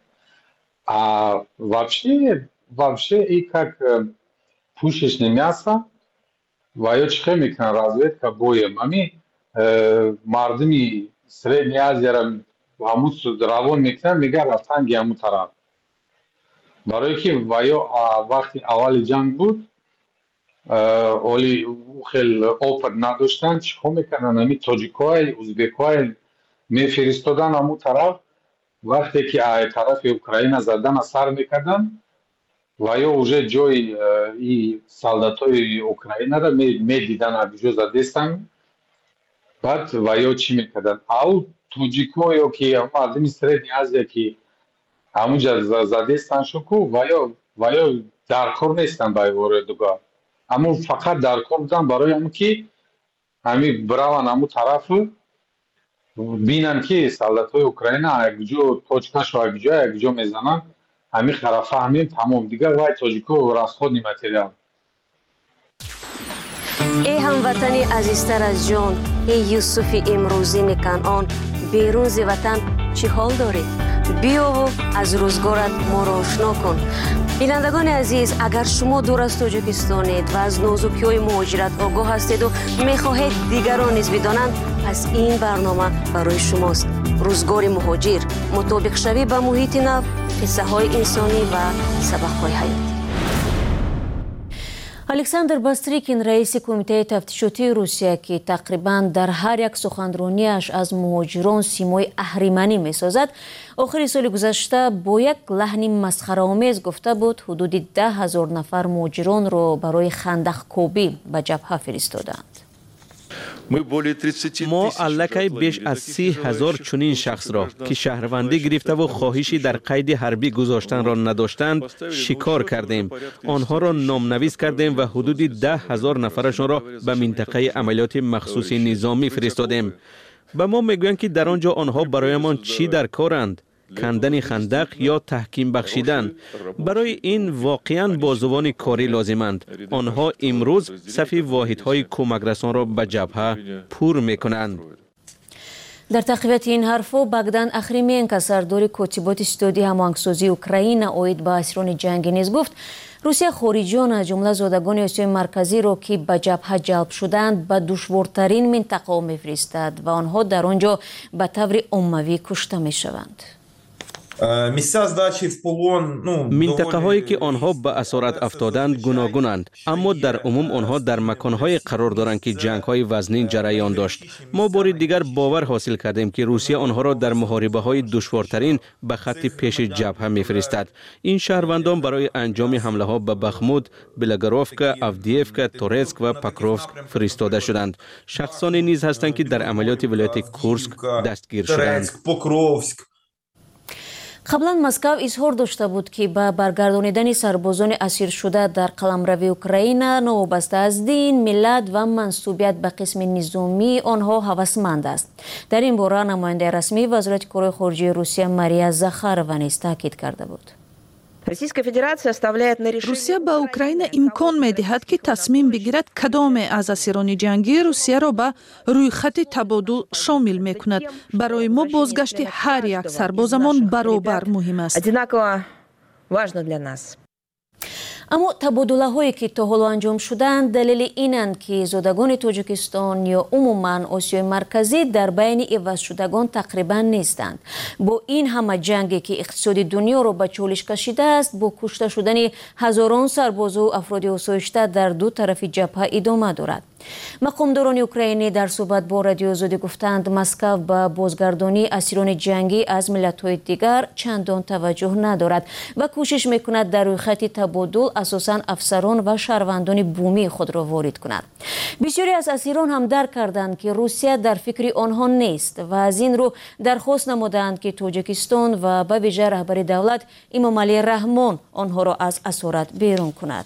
вообще и как пушечное мясо و یا چخه میکنن разведка боем ами мардуми средней азии را همون روان میکنن میگه رفتن همون طرف برای که و یا وقتی اول جنگ بود اولی خیلی اوپر نداشتن چیکار میکنن همی تاجیکای ازبکای میفرستادن همون طرف وقتی که طرف اوکراین زدن سر میکردن و یا اوجه جای ای سالداتای اوکراین را میدیدن ابیجو زدستن بعد و یا چی میکردن او تاجیکای که مردم سرید ازیا که همونجا زدستن شکو و یا در کار نیستن بای واردگاه اما فقط در کار بودن برای همون که همی براون همون طرف بینن که سالداتای اوکراین اگجو توچکش و اگجو میزنن همی خرافه همین تمام دیگر وای تاجیکو و راسخود نیمتریال ای هموطنی عزیزتر از جان ای یوسف امروزین کنعان بیرون ز وطن چی حال داری؟ بیا و از روزگارت ما را آشنا کن. بینندگان عزیز اگر شما دور از تاجیکستانید و از نازکی‌های مهاجرت آگاه هستید و میخواهید دیگران نیز بدانند پس این برنامه برای شماست. روزگار مهاجر مطابق شوی به محیط نو قصه های انسانی و سبق های حیاتی. الکساندر باستریکین رئیس کمیته تفتیشاتی روسیه که تقریبا در هر یک سخنرانیش از مهاجران سیمای اهریمنی میسازد آخر سال گذشته با یک لحن مسخره‌آمیز گفته بود حدود 10,000 نفر مهاجران را برای خندق‌کوبی به جبهه فرستادند. ما الکی بیش از 30,000 چنین شخص را که شهروندی گرفته و خواهشی در قید حربی گذاشتن را نداشتند شکار کردیم. آنها را نامنویس کردیم و حدود 10,000 نفرشان را به منطقه عملیات مخصوص نظامی فرستادیم. به ما میگویند که در آنجا آنها برایمان چی در کارند؟ کندن خندق یا تحکیم بخشیدن. برای این واقعاً بازوان کاری لازمند. آنها امروز صف واحدهای کمک رسان را به جبهه پر میکنند. در تقویت این حرفو بگدان اخریمینکا سردار کاتبات استودی هماهنگسازی اوکراین اوید به اسیران جنگی نیز گفت روسیه خارجیان از جمله زادگان آسیای مرکزی را که به جبهه جلب شدند به دشوارترین منطقه میفرستد و آنها در آنجا به طور عمومی کشته میشوند. منطقه هایی که آنها به اسارت افتادند گوناگونند اما در عموم آنها در مکان های قرار دارند که جنگ های وزنین جریان داشت. ما بار دیگر باور حاصل کردیم که روسیه آنها را در محاربه های دشوارترین به خط پیش جبهه میفرستد. این شهروندان برای انجام حمله ها به بخمود، بلگاروفکا، آفدیفکا، تورسک و پاکروفسک فرستاده شدند. شخصانی نیز هستند که در عملیات ولایت کورسک دستگیر شدند. قبلا مسکو اظهار داشته بود که به برگردانیدن سربازان اسیر شده در قلمرو اوکراین نوابسته از دین، ملت و منسوبیت به قسم نظامی آنها هوسمند است. در این باره نماینده رسمی وزارت کارهای خارجه روسیه ماریا زاخارова نیز تاکید کرده بود. روسیه به اوکراین امکان می‌دهد که تصمیم بگیرد کدام از اسیران جنگی روسیه را به روی خط تبادل شامل می‌کند. برای ما بازگشت هر یک سربازمان برابر مهم است. اما تبادله هایی که تا حالا انجام شدند دلیل اینند که زادگان تاجیکستان یا عموما آسیای مرکزی در بین عوض شدگان تقریبا نیستند. با این همه جنگی که اقتصاد دنیا را به چالش کشیده است، با کشته شدن هزاران سرباز و افراد آسایشته در دو طرف جبهه ادامه دارد. مقامداران اوکراینی در صحبت با رادیو آزادی گفتند مسکو به بازگردانی اسیران جنگی از ملت‌های دیگر چندان توجه ندارد و کوشش میکند در روی خط تبادل اساساً افسران و شهروندان بومی خود را وارد کند. بسیاری از اسیران هم درک کردند که روسیه در فکر آنها نیست و از این رو درخواست نمودند که تاجیکستان و به ویژه رهبر دولت امامعلی رحمان آنها را از اسارت بیرون کند.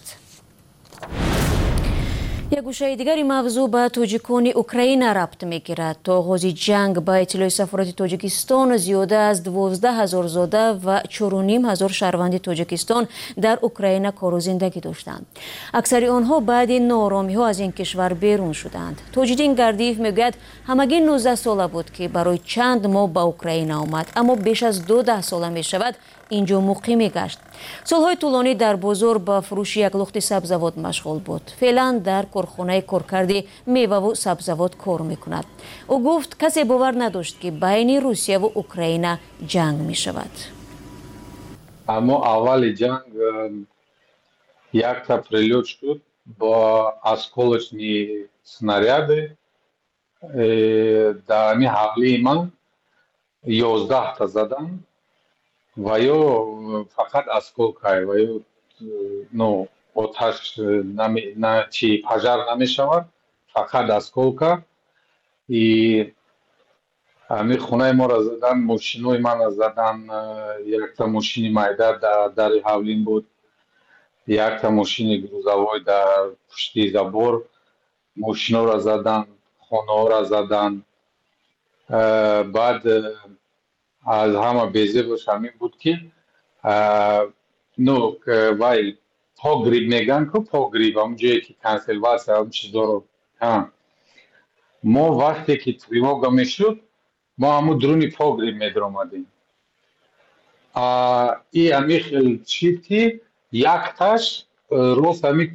یک گوشه دیگری موضوع به تاجیکان اوکراین ربط میگیرد. تا آغاز جنگ به اطلاع سفارت تاجیکستان زیاده از 12,000 زاده و 4,500 شهروند تاجیکستان در اوکراین کار و زندگی داشتند. اکثر آنها بعد نارامی ها از این کشور بیرون شدند. تاجدین گردیف میگوید همگی 19 ساله بود که برای چند ماه به اوکراین آمد، اما بیش از 12 ساله می شود اینجا مقیم گشت. سالهای طولانی در بازار با فروش یک لخت سبزوات مشغول بود. فعلا در کارخانه کارکرد میوه و سبزوات کار میکند. او گفت کسی باور نداشت که بین روسیه و اوکراین جنگ می شود. اما اول جنگ یک تا прилет شد با осколочные снаряды. در این حوالی من 11 تا زدن و یا فقط осколкай و یا آتش چی پجر نمی شود، فقط осколка. همین خونه ما را زدن، ماشینوی من را زدن. یک تا ماشین مایده در حولین بود، یک تا ماشین گروزوای در پشتی زبور. ماشینا را زدن، خانه ها را زدن. بعد از همه بیزه باش همین بود که وای پاگریب میگن که پاگریب هم جایی که کنسلواسه هم چیزا رو ما وقتی که تریواگا میشد ما همون درونی پاگریب میدرامدیم. این همی خیلی چید که یک تاش روز همی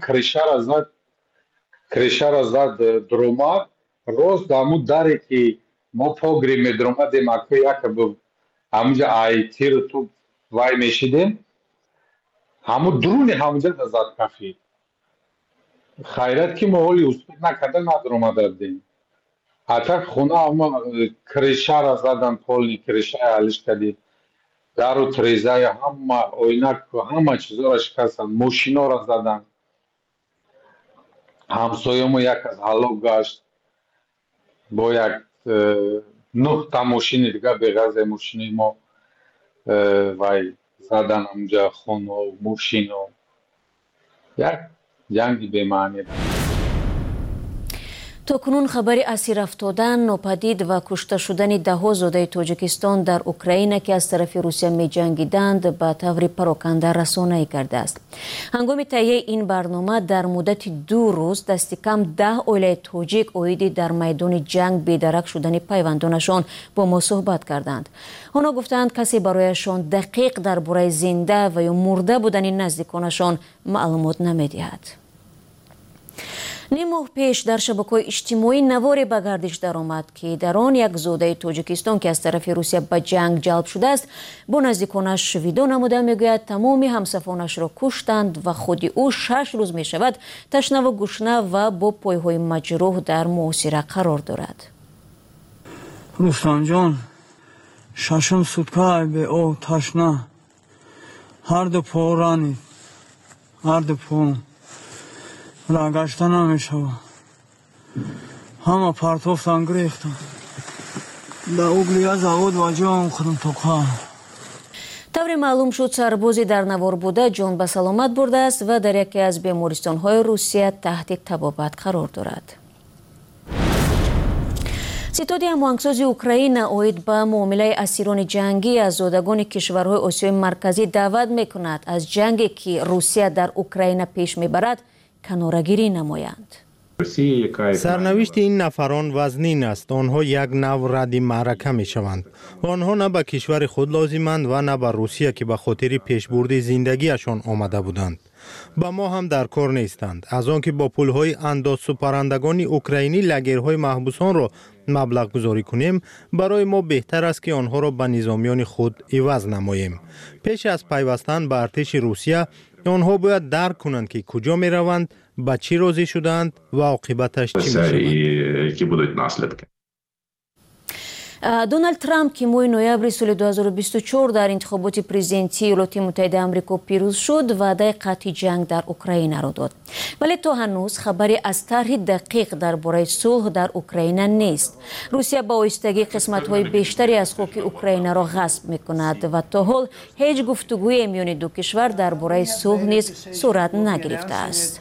کریشه را زد درومد روز دامو داری که ما پاگریب میدرامدیم اکو یک همونجا آیتی رو تو وای میشیدیم همون درونی همونجا زد کافی. خیرت که ما حالی اسپید نکرده ندارم دادیم. حتی خونه همه کریشه را زدن، پولی کریشه حالش کردیم. در و تریزه همه اوینک همه چیزا را شکستن، ماشینا را زدن. همسایه ما یک از حلاق گشت با یک 9 تا ماشین دیگه بغرض ماشین ما وای زدن اونجا خونه و ماشین و یک جنگی به معنی. تاکنون خبری اسیر افتادن، ناپدید و کشته شدن ده‌ها زاده تاجیکستان در اوکراین که از طرف روسیه می جنگیدند به طور پراکنده رسانه‌ای کرده است. هنگام تهیه این برنامه در مدت 2 روز دست کم 10 عائله تاجیک اویدی در میدان جنگ بی‌درک شدن پیوندانشان با ما صحبت کردند. آنها گفتند کسی برایشان دقیق درباره زنده و یا مرده بودن نزدیکانشان معلومات نمی‌دهد. نیم ماه پیش در شبکه‌های اجتماعی نواری به گردش درآمد که در آن یک زاده تاجیکستان که از طرف روسیه به جنگ جلب شده است با نزدیکانش ویدیو نموده میگوید تمامی همسفانش را کشتند و خود او 6 روز می شود تشنه و گشنه و با پایهای مجروح در محاصره قرار دارد. رستم جان، 6 سوتکه به او تشنه، هر دو پا رانید، هر دو پا را گشته نمیشود. همه پرتوفتن گریختن. در اوگلیا زود و جان خودم توقع. طور معلوم شد سربازی در نوار بوده جان به سلامت برده است و در یکی از بیمارستان‌های روسیه تحت طبابت قرار دارد. ستاد هماهنگسازی اوکراین اوید به معامله اسیران جنگی از زادگان کشورهای آسیای مرکزی دعوت می‌کند از جنگی که روسیه در اوکراین پیش می‌برد کناره‌گیری نمایند. سرنوشت این نفران وزنین است. آنها یک نوع رد معرکه می شوند. آنها نه به کشور خود لازمند و نه به روسیه که به خاطر پیشبرد زندگیشان آمده بودند. به ما هم در کار نیستند. از آنکه با پولهای انداز سپرندگان اوکراینی لگرهای محبوسان را مبلغ گذاری کنیم، برای ما بهتر است که آنها را به نظامیان خود عوض نماییم. پیش از پیوستن به ارتش روسیه آنها باید درک کنند که کجا می روند، به چی راضی شدند و عاقبتش چی می شود. دونالد تрамп ки моҳи ноябри соли 2024 дар интихоботи президентии иёлоти муттаҳидаи амрико пирӯз шуд, ваъдаи қатъи ҷанг дар Украинаро дод. Вале то ҳанӯз хабаре аз тарҳи дақиқ дар бораи сулҳ дар Украина нест. Русия ба оҳистагӣ қисматҳои бештаре аз хоки Украинаро ғасб мекунад ва то ҳол ҳеҷ гуфтугӯе миёни ду кишвар дар бораи сулҳ низ сурат нагирифтааст.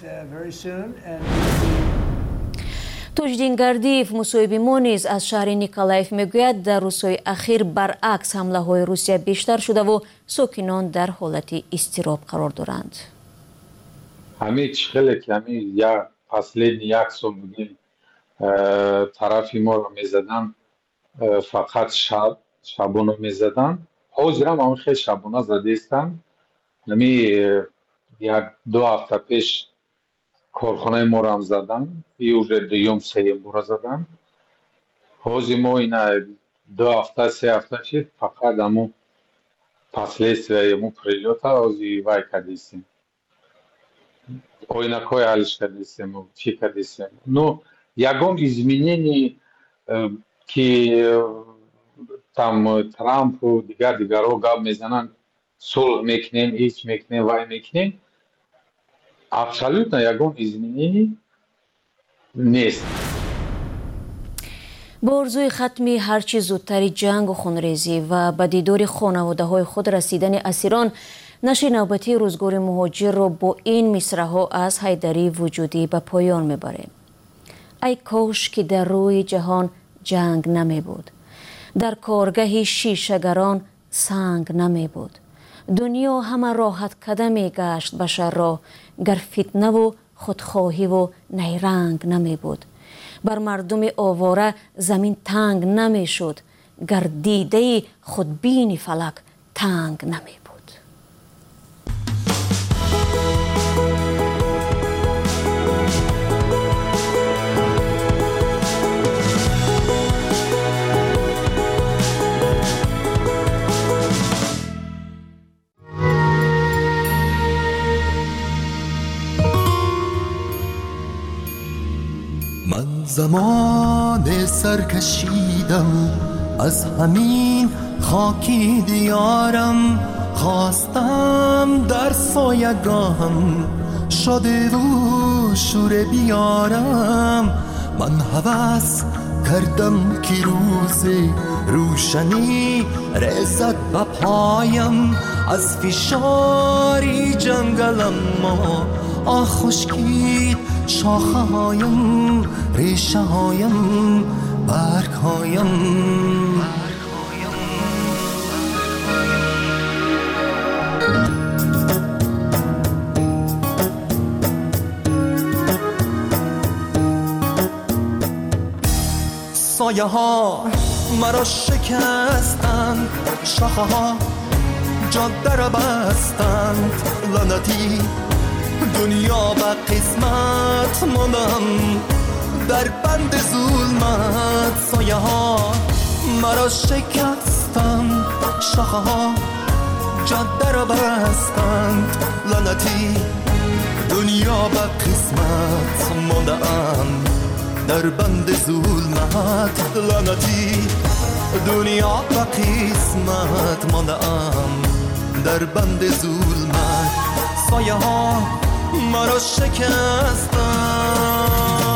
Тоҷдин Гардиев, мусоҳиби мо низ аз шаҳри Николаев мегӯяд, дар рӯзҳои ахир баръакс ҳамлаҳои Русия бештар шудаву сокинон дар ҳолати изтироб қарор доранд. ҳамин хеле ки ҳамин последни як сол будин тарафи моро мезадан, фақат шабона мезадан. ҳозирам ҳамин хеле шабона задестан. ҳамин як ду ҳафта пеш корхонаи моро ҳам задан, и уже дуюм сеюм бора задан. ҳозир мо ина ду ҳафта се ҳафта шид фақат ҳамун последствияи ҳамун прилёта ҳозир вай кардистем. ойнакҳои ҳалиш кардистем, чӣ кардистем. Ну ягон изменение ки там Трампу дигарҳо гап мезананд, сулҳ мекунем, ҳеҷ мекунем, вай мекунем. Абсолютно ягон изменение нест. бо орзуи хатми ҳарчи зудтари ҷангу хунрезӣ ва ба дидори хонаводаҳои худ расидани асирон, нашри навбатии рӯзгори муҳоҷирро бо ин мисраҳо аз Ҳайдарии вуҷудӣ ба поён мебарем. ай кош ки дар рӯи ҷаҳон ҷанг намебуд, дар коргаҳи шишагарон санг намебуд. дунё ҳама роҳаткада мегашт башарро, гар фитнаву худхоҳиву найранг намебуд. бар мардуми овора замин танг намешуд, гар дидаи худбини фалак танг намебуд. زمان سر کشیدم از همین خاکی دیارم، خواستم در سایگاهم شده و شور بیارم. من هوس کردم که روز روشنی رسد به پایم، از فشاری جنگلم ما خشکید شاخه هایم، ریشه هایم، برگ هایم. سایه ها مرا شکستند، شاخه ها جاده را بستند. لعنتی دنیا به قسمت ماندم در بند ظلمت. سایه ها مرا شکستند، شاخه ها جاده را بستند. لعنتی دنیا به قسمت ماندم در بند ظلمت. لعنتی دنیا به قسمت ماندم در بند ظلمت. سایه ها مرا شکستند.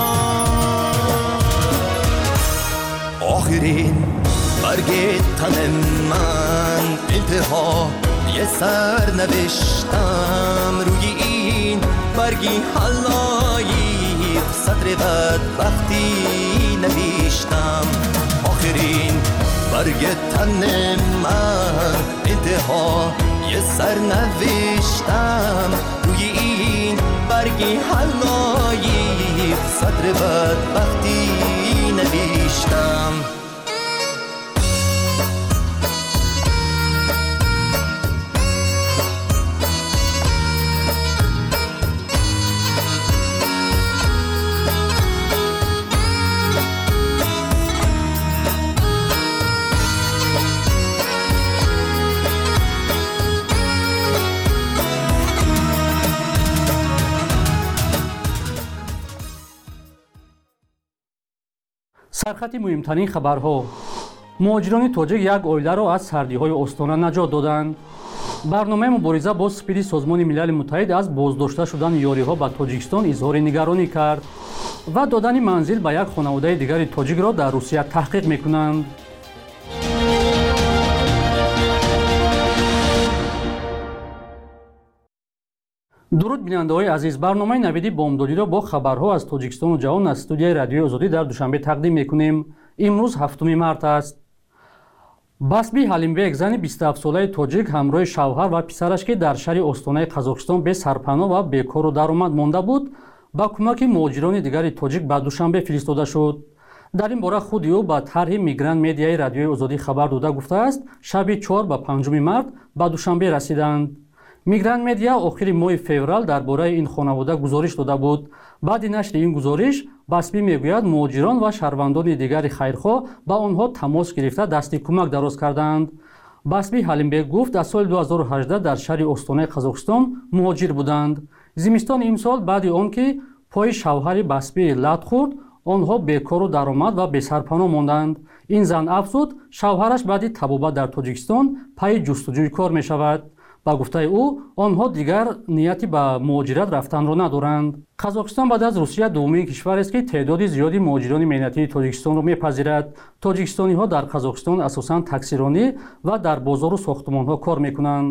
آخرین برگ تن من انتها یه سر نوشتم، روی این برگی حلایق سطر بدبختی نوشتم. آخرین برگ تن من انتها یه سر نوشتم، روی این برگی حلایق سطر بدبختی نوشتم. سرخط مهمترین خبرها. مهاجران تاجیک یک اویله را از سردی‌های استانه نجات دادند. برنامه مبارزه با سپیدی سازمان ملل متحد از بازداشته شدن یاری‌ها به تاجیکستان اظهار نگرانی کرد و دادن منزل به یک خانواده دیگر تاجیک را در روسیه تحقیق می‌کنند. درود بیننده‌های عزیز، برنامه نویدی بامدادی را با خبرها از تاجیکستان و جهان از استودیوی رادیوی آزادی در دوشنبه تقدیم می‌کنیم. امروز 7 مارس است. басби ҳалимбек зани 27 солаи тоҷик ҳамроҳи шавҳар ва писараш ки дар шаҳри остонаи қазоқистон бесарпаноҳ ва бекору даромад монда буд, ба кӯмаки муҳоҷирони дигари тоҷик ба душанбе фиристода шуд. дар ин бора худи ӯ ба тарҳи мигрант медиаи радиои озодӣ хабар дода гуфтааст, шаби 4 ба 5 март ба душанбе расиданд. мигрант медиа охири моҳи феврал дар бораи ин хонавода гузориш дода буд. баъди нашри ин гузориш, басбӣ мегӯяд муҳоҷирон ва шаҳрвандони дигари хайрхоҳ ба онҳо тамос гирифта дасти кӯмак дароз карданд. басбӣ ҳалимбек гуфт, аз соли 2018 дар шаҳри остонаи қазоқистон муҳоҷир буданд. зимистони имсол баъди он ки пои шавҳари басбӣ лат хӯрд, онҳо бекору даромад ва бесарпаноҳ монданд. ин зан афзуд, шавҳараш баъди табобат дар тоҷикистон пайи ҷустуҷӯи кор мешавад. ба гуфтаи ӯ, онҳо дигар нияти ба муҳоҷират рафтанро надоранд. қазоқистон баъд аз русия дуввумин кишварест ки теъдоди зиёди муҳоҷирони меҳнатии тоҷикистонро мепазирад. тоҷикистониҳо дар қазоқистон асосан таксиронӣ ва дар бозору сохтумонҳо кор мекунанд.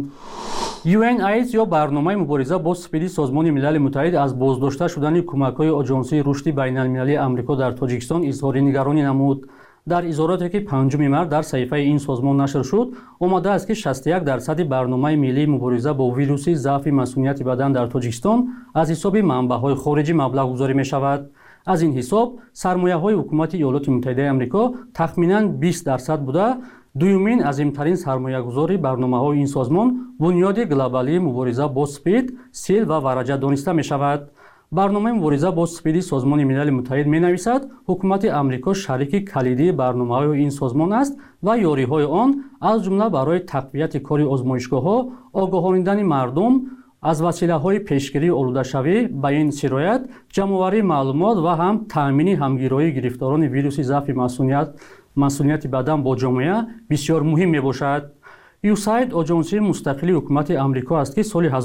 UNAIDS ё барномаи мубориза бо сипиди созмони милали муттаҳид аз боздошта шудани кӯмакҳои оҷонсии рушди байналмилалии амрико дар тоҷикистон изҳори нигаронӣ намуд. дар изороте ки 5 март дар саҳифаи ин созмон нашр шуд, омадааст ки 61% барномаи миллии мубориза бо вируси заъфи масъулияти бадан дар тоҷикистон аз ҳисоби манбаъҳои хориҷӣ маблағгузорӣ мешавад. аз ин ҳисоб сармояҳои ҳукумати иёлоти муттаҳидаи амрико тахминан 20% буда, дуюмин азимтарин сармоягузори барномаҳои ин созмон бунёди глобалии мубориза бо спид, сил ва вараҷа дониста мешавад. барномаи мубориза бо сипиди созмони милали муттаҳид менависад, ҳукумати амрико шарики калидии барномаҳои ин созмон аст ва ёриҳои он аз ҷумла барои тақвияти кори озмоишгоҳҳо, огоҳонидани мардум аз василаҳои пешгирии олудашавӣ ба ин сироят, ҷамъоварии маълумот ва ҳам таъмини ҳамгироии гирифторони вируси заъфи масъулияти бадан бо ҷомеа бисёр муҳим мебошад. USAID оҷонсии мустақили ҳукумати амрико аст ки соли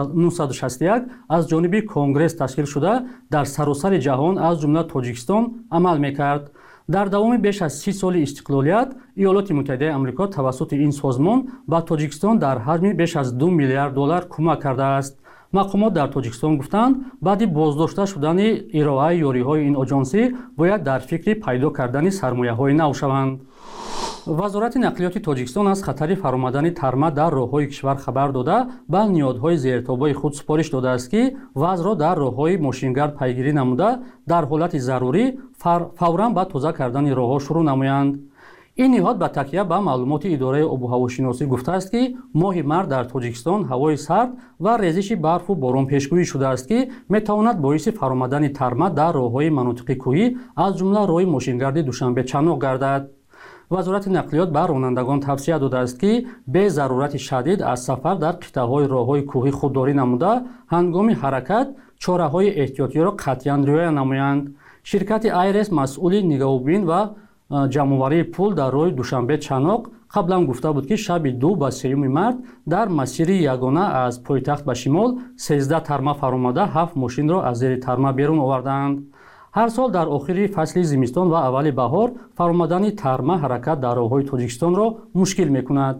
1961 аз ҷониби конгресс ташкил шуда дар саросари ҷаҳон аз ҷумла тоҷикистон амал мекард. дар давоми беш аз 30 соли истиқлолият, иёлоти муттаҳидаи амрико тавассути ин созмон ба тоҷикистон дар ҳаҷми беш аз $2 миллиард кӯмак кардааст. мақомот дар тоҷикистон гуфтанд, баъди боздошта шудани ироаи ёриҳои ин оҷонсӣ бояд дар фикри пайдо кардани сармояҳои нав шаванд. вазорати нақлиёти тоҷикистон аз хатари фаромадани тарма дар роҳҳои кишвар хабар дода, ба ниҳодҳои зертобои худ супориш додааст ки вазъро дар роҳҳои мошингард пайгирӣ намуда, дар ҳолати зарурӣ фавран ба тоза кардани роҳҳо шурӯъ намоянд. ин ниҳод ба такя ба маълумоти идораи обу ҳавошиносӣ гуфтааст ки моҳи март дар тоҷикистон ҳавои сард ва резиши барфу борон пешгӯӣ шудааст ки метавонад боиси фаромадани тарма дар роҳҳои манотиқи кӯҳӣ аз ҷумла роҳи мошингарди душанбе чаноқ гардад. вазорати нақлиёт ба ронандагон тавсия додааст ки бе зарурати шадид аз сафар дар қитъаҳои роҳҳои кӯҳӣ худдорӣ намуда, ҳангоми ҳаракат чораҳои эҳтиётиро қатъиян риоя намоянд. ширкати айрес масъули нигаҳубин ва ҷамъоварии пул дар роҳи душанбе чаноқ қаблан гуфта буд ки шаби 2 ба 3 март дар масири ягона аз пойтахт ба шимол 13 тарма фаромада 7 мошинро аз зери тарма берун оварданд. ҳар сол дар охири фасли зимистон ва аввали баҳор фаромадани тарма ҳаракат дар роҳҳои тоҷикистонро мушкил мекунад.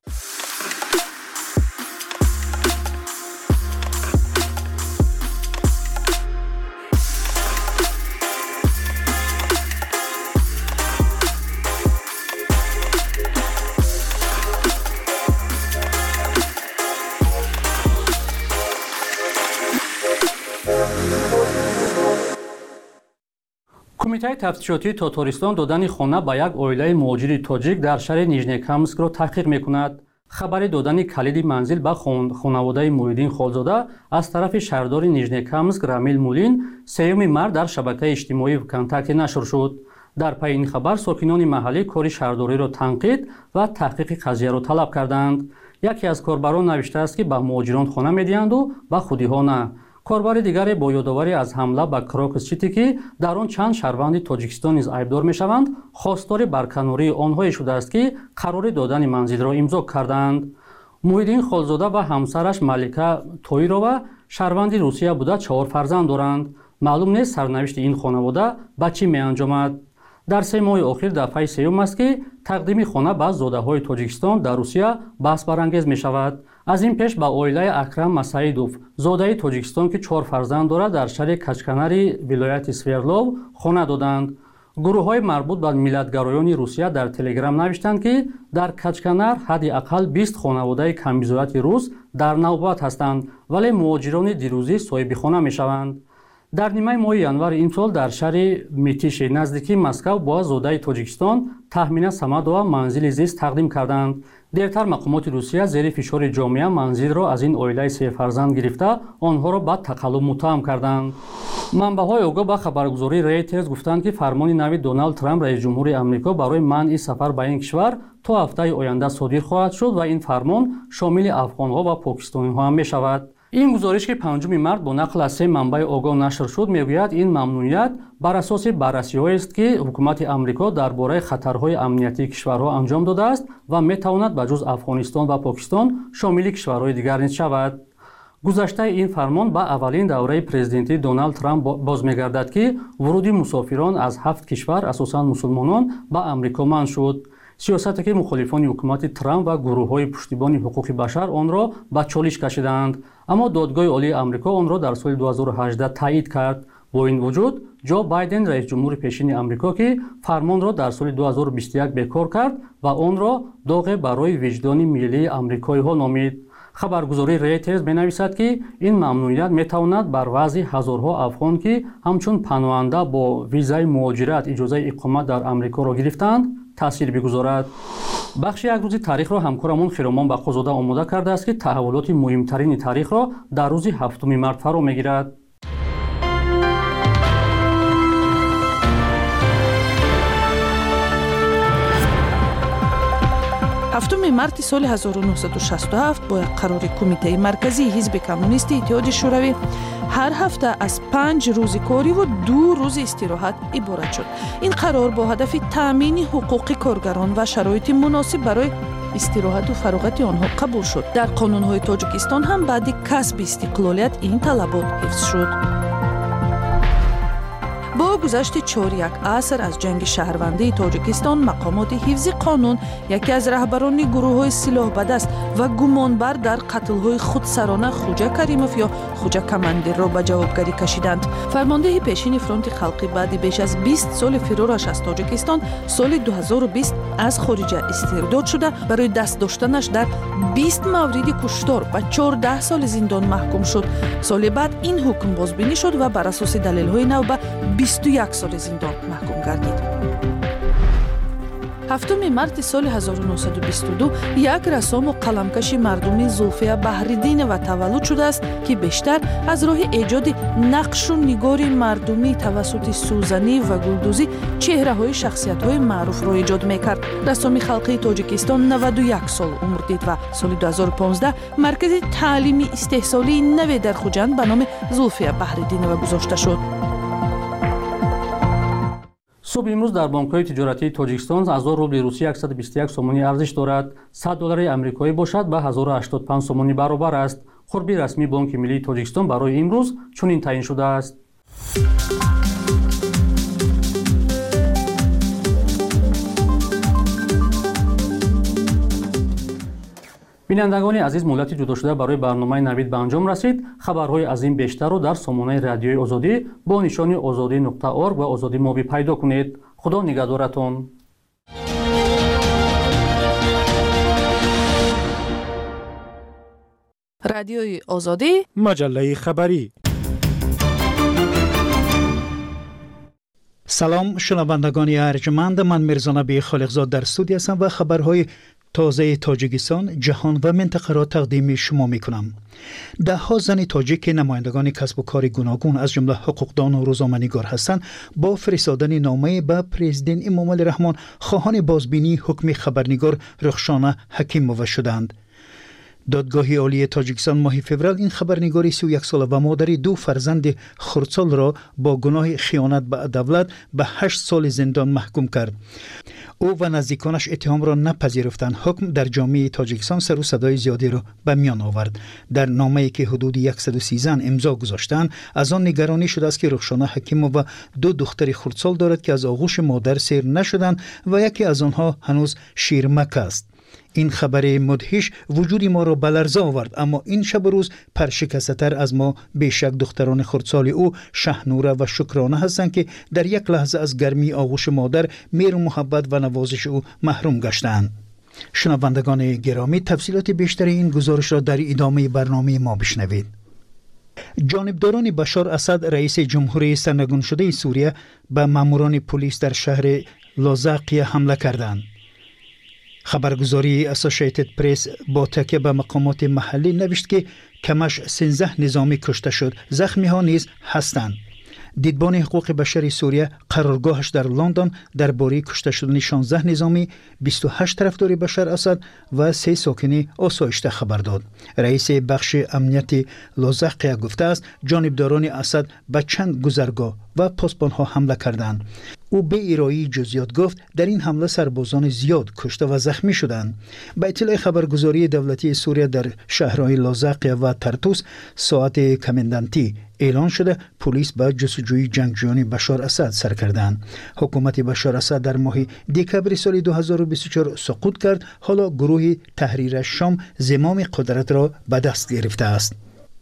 кумитаи тафтишотии Татаристон додани хона ба як оилаи муҳоҷири тоҷик дар шаҳри Нижнекамскро таҳқиқ мекунад. хабари додани калиди манзил ба хонаводаи Муҳиддин Холзода аз тарафи шаҳрдори Нижнекамск Рамил Мулин 3 март дар шабакаи иҷтимоии ВКонтакте нашр шуд. дар пайи ин хабар сокинони маҳаллӣ кори шаҳрдориро танқид ва таҳқиқи қазияро талаб карданд. яке аз корбарон навиштааст ки ба муҳоҷирон хона медиҳанду ба худиҳо на. корбари дигаре бо ёдоварӣ аз ҳамла ба Крокус-Сити, ки дар он чанд шаҳрванди Тоҷикистон низ айбдор мешаванд, хостори барканории онҳое шудааст, ки қарори додани манзилро имзо карданд. Муҳиддин Холзода ва ҳамсараш Малика Тоирова шаҳрванди Русия буда 4 фарзанд доранд. маълум нест сарнавишти ин хонавода ба чӣ меанҷомад. дар 3 моҳи охир дафъаи сеюм аст, ки тақдими хона ба зодаҳои Тоҷикистон дар Русия баҳсбарангез мешавад. аз ин пеш ба оилаи Акрам Масаидов, зодаи Тоҷикистон, ки 4 фарзанд дорад, дар шаҳри Качканари вилояти Свердлов хона доданд. гурӯҳҳои марбут ба миллатгароёни Русия дар Телеграм навиштанд, ки дар Качканар ҳадди ақал 20 хонаводаи камбизояти рус дар навбат ҳастанд, вале муҳоҷирони дирӯзӣ соҳиби хона мешаванд. дар нимаи моҳи январи ин сол дар шаҳри Митиши наздикии Москав бо зодаи Тоҷикистон Таҳмина Самадова манзили зист тақдим карданд. дертар мақомоти Русия зери фишори ҷомеа манзилро аз ин оилаи 3 фарзанд гирифта, онҳоро ба тақаллуб муттаҳам карданд. манбаъҳои огоҳ ба хабаргузории Reuters гуфтанд, ки фармони нави Доналд Трамп раисҷумҳури Амрико барои манъи сафар ба ин кишвар то ҳафтаи оянда содир хоҳад шуд ва ин фармон шомили афғонҳо ва покистониҳо ҳам мешавад. ин гузориш, ки 5 март бо нақл аз 3 манбаи огоҳ нашр шуд, мегӯяд ин мамнуият бар асоси баррасиҳоест, ки ҳукумати Амрико дар бораи хатарҳои амниятии кишварҳо анҷом додааст ва метавонад ба ҷуз Афғонистон ва Покистон шомили кишварҳои дигар низ шавад. гузаштаи ин фармон ба аввалин давраи президентии Доналд Трамп бозмегардад, ки вуруди мусофирон аз 7 кишвар, асосан мусулмонон, ба Амрико манъ шуд. сиёсате, ки мухолифони ҳукумати Трамп ва гурӯҳҳои пуштибони ҳуқуқи башар онро ба чолиш кашиданд, аммо додгоҳи олии Амрико онро дар соли 2018 таъид кард. бо ин вуҷуд Ҷо Байден раисҷумҳури пешини Амрико, ки фармонро дар соли 2021 бекор кард ва онро доғе барои виҷдони миллии амрикоиҳо номид. хабаргузории Reuters менависад, ки ин мамнуият метавонад бар вазъи ҳазорҳо афғон, ки ҳамчун паноҳанда бо визаи муҳоҷират иҷозаи иқомат дар Амрикоро гирифтанд, таъсир бигузорад. бахши як рӯзи таърихро ҳамкорамон Хиромон Бақозода омода кардааст, ки таҳаввулоти муҳимтарини таърихро дар рӯзи 7 март фаро мегирад. 7 марти соли 1967 бо қарори кумитаи марказии ҳизби коммунистии иттиҳоди шӯравӣ ҳар ҳафта аз 5 рӯзи кориву 2 рӯзи истироҳат иборат шуд. ин қарор бо ҳадафи таъмини ҳуқуқи коргарон ва шароити муносиб барои истироҳату фароғати онҳо қабул шуд. дар қонунҳои Тоҷикистон ҳам баъди касби истиқлолият ин талабот ҳифз шуд. бо гузашти 4 аср аз ҷанги шаҳрвандии Тоҷикистон, мақомоти ҳифзи қонун яке аз раҳбарони гурӯҳҳои силоҳбадаст ва гумонбар дар қатлҳои худсарона Хуҷа Каримов ё Хуҷа Камандирро ба ҷавобгарӣ кашиданд. фармондеҳи пешини фронти халқӣ баъди беш аз 20 соли фирораш аз Тоҷикистон соли 2020 аз хориҷа истирдод шуда, барои даст доштанаш дар 20 мавриди куштор ба 14 соли зиндон маҳкум шуд. соли баъд ин ҳукм бозбинӣ шуд ва бар асоси далелҳои нав ба 21 соли зиндон маҳкум гардид. 7 марти соли 1922 як рассому қаламкаши мардумӣ Зулфия Баҳриддинова таваллуд шудааст, ки бештар аз роҳи эҷоди нақшу нигори мардумӣ тавассути сӯзанӣ ва гулдӯзӣ чеҳраҳои шахсиятҳои маъруфро эҷод мекард. рассоми халқии Тоҷикистон 91 сол умр дид ва соли 2015 маркази таълими истеҳсолии наве дар Хуҷанд ба номи Зулфия Баҳриддинова гузошта шуд. субҳ имрӯз дар бонкҳои тиҷоратии Тоҷикистон 1000 рубли русӣ 121 сомонӣ арзиш дорад. 100 доллари амрикоӣ бошад ба 1085 сомонӣ баробар аст. хурби расмии Бонки Миллии Тоҷикистон барои имрӯз чунин таъин шудааст. бинандагони азиз, муддати ҷудошуда барои барномаи навид ба анҷом расид. хабарҳои аз ин бештарро дар сомонаи радиои Озодӣ бо нишони озодӣ.орг ва Озодӣ Моби пайдо кунед. худо нигаҳдоратон. радиои Озодӣ, маҷаллаи хабарӣ. салом шунавандагони арҷманд, ман Мирзонаби Холиқзод дар студия ҳастам ва хабарҳои тозаи Тоҷикистон, ҷаҳон ва минтақаро тақдими шумо мекунам. даҳҳо зани тоҷик ки намояндагони касбу кори гуногун аз ҷумла ҳуқуқдону рӯзноманигор ҳастанд, бо фиристодани номае ба президент Эмомалӣ Раҳмон хоҳони бозбинии ҳукми хабарнигор Рухшона Ҳакимова шуданд. دادگاه عالی تاجیکستان ماه فوریه این خبرنگار 31 ساله و مادر 2 فرزند خردسال را با گناه خیانت به دولت به 8 سال زندان محکوم کرد. او و نزدیکانش اتهام را نپذیرفتند. حکم در جامعه تاجیکستان سر و صدای زیادی را به میان آورد. در نامه‌ای که حدود 113 امضا گذاشتند، از آن نگرانی شده است که رخشانه حکیمووا 2 دختر خردسال دارد که از آغوش مادر سیر نشدند و یکی از آنها هنوز شیرمک است. این خبر مدهش وجود ما را به لرزه آورد، اما این شب و روز پرشکسته‌تر از ما بیشک دختران خردسال او شهنوره و شکرانه هستند که در یک لحظه از گرمی آغوش مادر، مهر و محبت و نوازش او محروم گشتند. شنوندگان گرامی، تفصیلات بیشتر این گزارش را در ادامه برنامه ما بشنوید. جانبداران بشار اسد رئیس جمهوری سرنگون شده سوریه به ماموران پلیس در شهر لازقیه حمله کردند. خبرگزاری اسوسییتد پرس با تکیه به مقامات محلی نوشت که کمش 13 نظامی کشته شد، زخمی ها نیز هستند. دیدبان حقوق بشر سوریه قرارگاهش در لندن درباره کشته شدن 16 نظامی، 28 طرفدار بشار اسد و 3 ساکن آسایشته خبر داد. رئیس بخش امنیت لازقیه گفته است جانبداران اسد به چند گذرگاه و پاسبانها حمله کردند. او به ارائه جزئیات گفت در این حمله سربازان زیاد کشته و زخمی شدند. به اطلاع خبرگزاری دولتی سوریه در شهرهای لازقیه و ترتوس ساعت کمندانتی اعلان شده پلیس به جستجوی جنگجویان بشار اسد سر کردند. حکومت بشار اسد در ماه دکبر سال 2024 سقوط کرد. حالا گروه تحریر شام زمام قدرت را به دست گرفته است.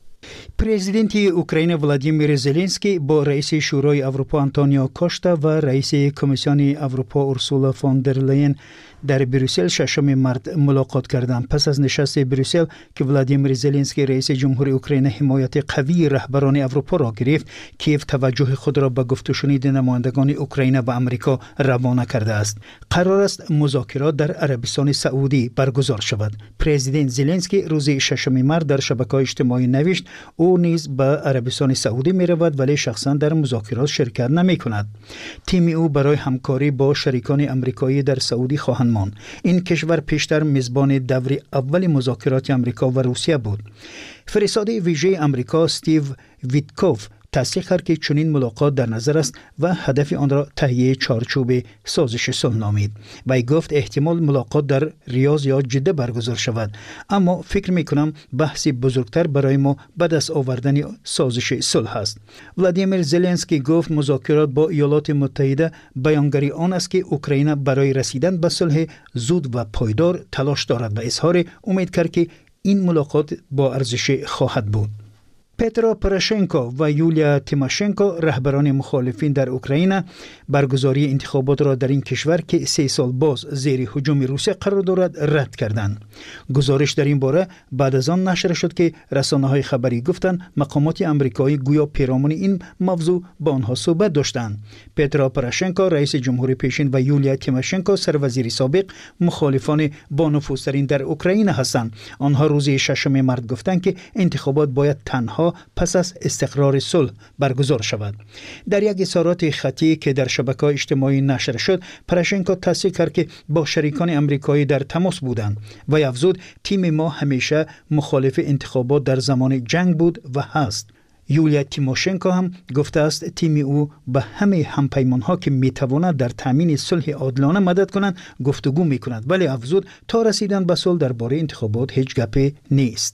پرزیدنت اوکراین ولادیمیر زلنسکی با رئیس شورای اروپا آنتونیو کاشتا و رئیس کمیسیون اروپا اورسولا فون در لیین در بروسل 6 مارس ملاقات کردند. پس از نشست بروسل که ولادیمیر زلنسکی رئیس جمهوری اوکراین حمایت قوی رهبران اروپا را گرفت، کیف توجه خود را به گفت و شنید نمایندگان اوکراین و آمریکا روانه کرده است. قرار است مذاکرات در عربستان سعودی برگزار شود. پرزیدنت زلنسکی روز 6 مارس در شبکه‌های اجتماعی نوشت او نیز به عربستان سعودی می رود ولی شخصا در مذاکرات شرکت نمی کند. تیم او برای همکاری با شریکان آمریکایی در سعودی خواهند ماند. این کشور پیشتر میزبان دور اول مذاکرات آمریکا و روسیه بود. فرستاده ویژه آمریکا استیو ویتکوف تصدیق کرد که چنین ملاقات در نظر است و هدف آن را تهیه چارچوب سازش صلح نامید. وی گفت احتمال ملاقات در ریاض یا جده برگزار شود، اما فکر میکنم بحثی بزرگتر برای ما به دست آوردن سازش صلح است. ولادیمیر زلنسکی گفت مذاکرات با ایالات متحده بیانگری آن است که اوکراین برای رسیدن به صلح زود و پایدار تلاش دارد و اظهار امید کرد که این ملاقات با ارزش خواهد بود. پترو پروشنکو و یولیا تیماشنکو رهبران مخالفین در اوکراین برگزاری انتخابات را در این کشور که 3 سال باز زیر هجوم روسیه قرار دارد رد کردند. گزارش در این باره بعد از آن نشر شد که رسانه‌های خبری گفتند مقامات آمریکایی گویا پیرامون این موضوع با آنها صحبت داشتند. پترو پروشنکو رئیس جمهوری پیشین و یولیا تیماشنکو سروزیر سابق مخالفان با نفوذترین در اوکراین هستند. آنها روز 6 مارس گفتند که انتخابات باید تنها پس از استقرار صلح برگزار شود. در یک اظهارات خطی که در شبکه‌های اجتماعی نشر شد، پروشنکو تصدیق کرد که با شریکان آمریکایی در تماس بودند و افزود تیم ما همیشه مخالف انتخابات در زمان جنگ بود و هست. یولیا تیموشنکو هم گفته است تیم او به همه همپیمانها که میتواند در تامین صلح عادلانه مدد کنند گفتگو میکند، ولی افزود تا رسیدن به صلح درباره انتخابات هیچ گپی نیست.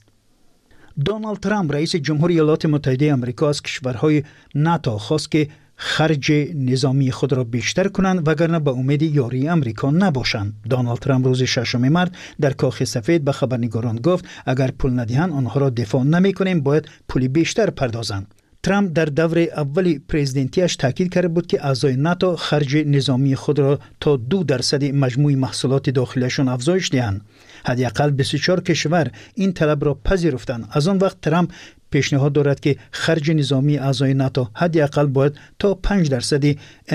دونالد ترامپ رئیس جمهوری ایالات متحده آمریکا از کشورهای ناتو خواست که خرج نظامی خود را بیشتر کنند وگرنه به امید یاری آمریکا نباشند. دونالد ترامپ روز 6 مارس در کاخ سفید به خبرنگاران گفت اگر پول ندهند آنها را دفاع نمی‌کنیم، باید پول بیشتر پردازند. ترامپ در دور اول پرزیدنتیش تاکید کرده بود که اعضای ناتو خرج نظامی خود را تا 2% مجموع محصولات داخلیشان افزایش دهند. حداقل 24 کشور این طلب را پذیرفتند. از آن وقت ترامپ پیشنهاد دارد که خرج نظامی اعضای ناتو حداقل باید تا 5%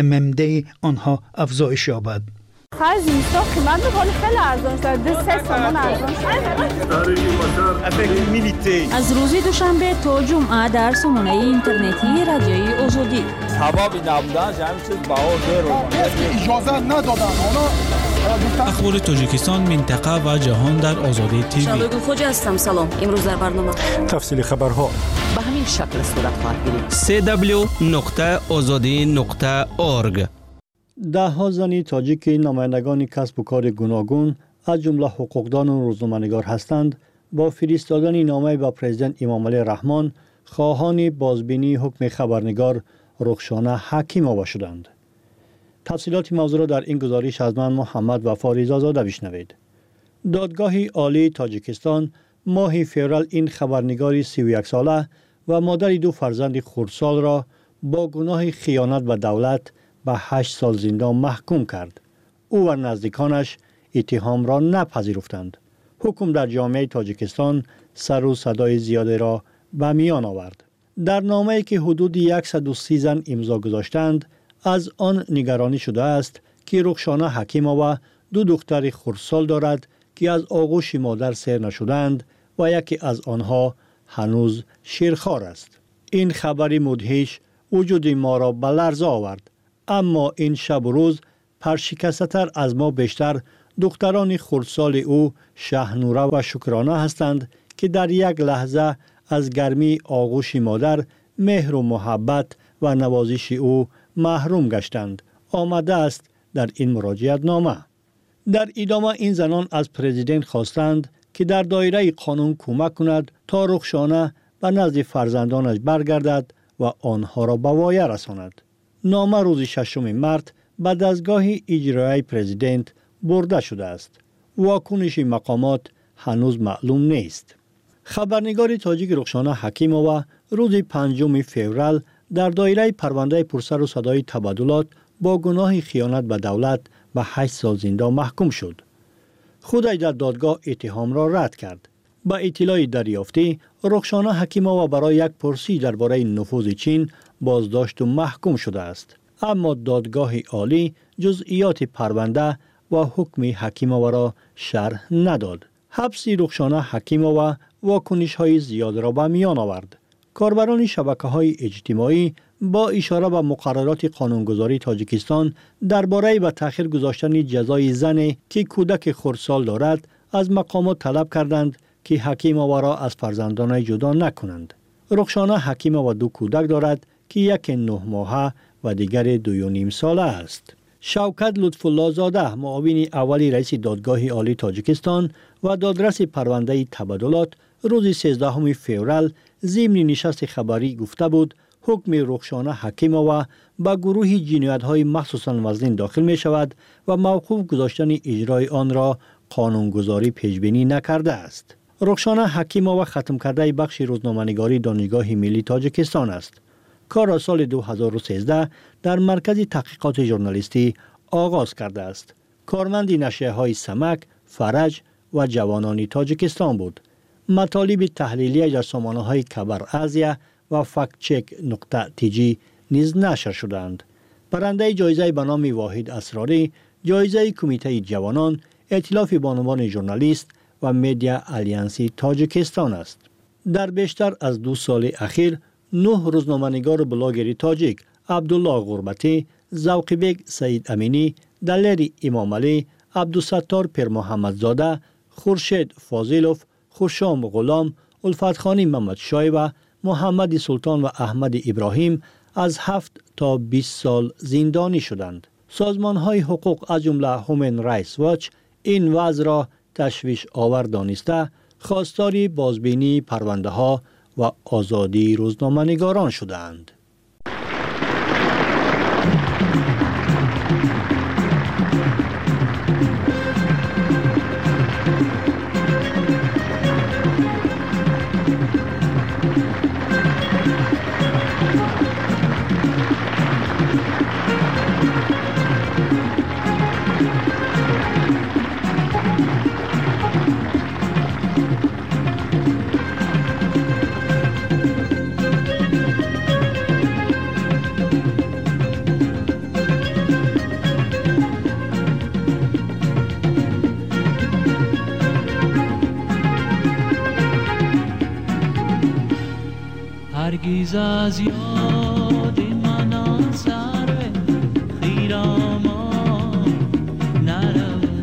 MMD آنها افزایش یابد. خرج نیستا قیمت میکنه خیلی ارزان شده، 3 تومان ارزان شده. از روز دوشنبه تا جمعه در سامانه اینترنتی رادیوی آزادی سبب نبودن همین چیز بهار رو اجازه ندادن اونا اخبار تاجیکستان، منطقه و جهان در آزادی تیوی. شادو خوجا هستم. سلام. امروز در برنامه تفصیل خبرها به همین شکل صورت خواهد گرفت. www.azadi.org. ده‌ها زنی تاجیک نمایندگان کسب و کار گوناگون از جمله حقوقدان و روزنامه‌نگار هستند با فرستادن نامه به پرزیدنت امامعلی رحمان خواهان بازبینی حکم خبرنگار رخشانه حکیم‌آوا شدند. تفصیلات موضوع را در این گزارش از من محمد وفا رضازاده بشنوید. دادگاه عالی تاجیکستان ماه فوریه این خبرنگار 31 ساله و مادر 2 فرزند خردسال را با گناه خیانت به دولت به 8 سال زندان محکوم کرد. او و نزدیکانش اتهام را نپذیرفتند. حکم در جامعه تاجیکستان سر و صدای زیادی را به میان آورد. در نامه‌ای که حدود 130 زن امضا گذاشتند، از آن نگرانی شده است که رخشانه حکیم‌آوا 2 دختر خردسال دارد که از آغوش مادر سیر نشدند و یکی از آنها هنوز شیرخوار است. این خبری مدهش وجود ما را به لرزه آورد. اما این شب و روز پرشکسته‌تر از ما بیشتر دختران خردسال او شهنوره و شکرانه هستند که در یک لحظه از گرمی آغوش مادر، مهر و محبت و نوازش او محروم گشتند. آمده است در این مراجعت نامه. در ادامه این زنان از پرزیدنت خواستند که در دایره قانون کمک کند تا رخشانه به نزد فرزندانش برگردد و آنها را به وایه رساند. نامه روز 6 مارس به دستگاه اجرایی پرزیدنت برده شده است. واکنش مقامات هنوز معلوم نیست. خبرنگار تاجیک رخشانه حکیم‌آوا روز 5 فوریه در دایره پرونده پرسر و صدای تبادلات با گناه خیانت به دولت به 8 سال زندان محکوم شد. خودش در دادگاه اتهام را رد کرد. با اطلاع دریافتی، رخشانه حکیم‌آوا برای یک پرسی درباره نفوذ چین بازداشت و محکوم شده است. اما دادگاه عالی جزئیات پرونده و حکم حکیم‌آوا را شرح نداد. حبس رخشانه حکیم‌آوا واکنش‌های زیاد را به میان آورد. کاربران شبکه‌های اجتماعی با اشاره به مقررات قانونگذاری تاجیکستان درباره به تأخیر گذاشتن جزای زن که کودک خردسال دارد از مقامات طلب کردند که حکیم‌آوا را از فرزندانش جدا نکنند. رخشانه حکیم‌آوا 2 کودک دارد که یک 9 ماهه و دیگر 2.5 ساله است. شوکت لطف‌الله زاده، معاون اولی رئیس دادگاه عالی تاجیکستان و دادرس پرونده تبادلات، روز 13 فوریه ضمن نشست خبری گفته بود حکم رخشانه حکیم‌آوا به گروه جنایت‌های مخصوصاً وزن داخل می شود و موقوف گذاشتن اجرای آن را قانونگذاری پیشبینی نکرده است. رخشانه حکیم‌آوا ختم کرده بخش روزنامه‌نگاری دانشگاه ملی تاجیکستان است. کار را سال 2013 در مرکز تحقیقات ژورنالیستی آغاز کرده است. کارمند نشریه‌های سمک، فرج و جوانان تاجیکستان بود. مطالب تحلیلی در سامانه‌های خبر آزیا و فکتچک.tg نیز نشر شدند. برنده جایزه به نام واحد اسراری، جایزه کمیته جوانان، ائتلاف بانوان ژورنالیست و مدیا آلیانسی تاجیکستان است. در بیشتر از 2 سال اخیر 9 روزنامه‌نگار بلاگر تاجیک، عبدالله غربتی، ذوقی‌بک سعید امینی، دلیر امامعلی، عبدالستار پیرمحمدزاده، خورشید فاضلوف، خورشام غلام، الفتخانی محمد شای و محمد سلطان و احمد ابراهیم از 7 تا 20 سال زندانی شدند. سازمان‌های حقوق از جمله هومن رایتس واچ این وضع را تشویش آور دانسته خواستار بازبینی پرونده‌ها و آزادی روزنامه‌نگاران شدند. هرگز از یاد من سر خیرامان نرود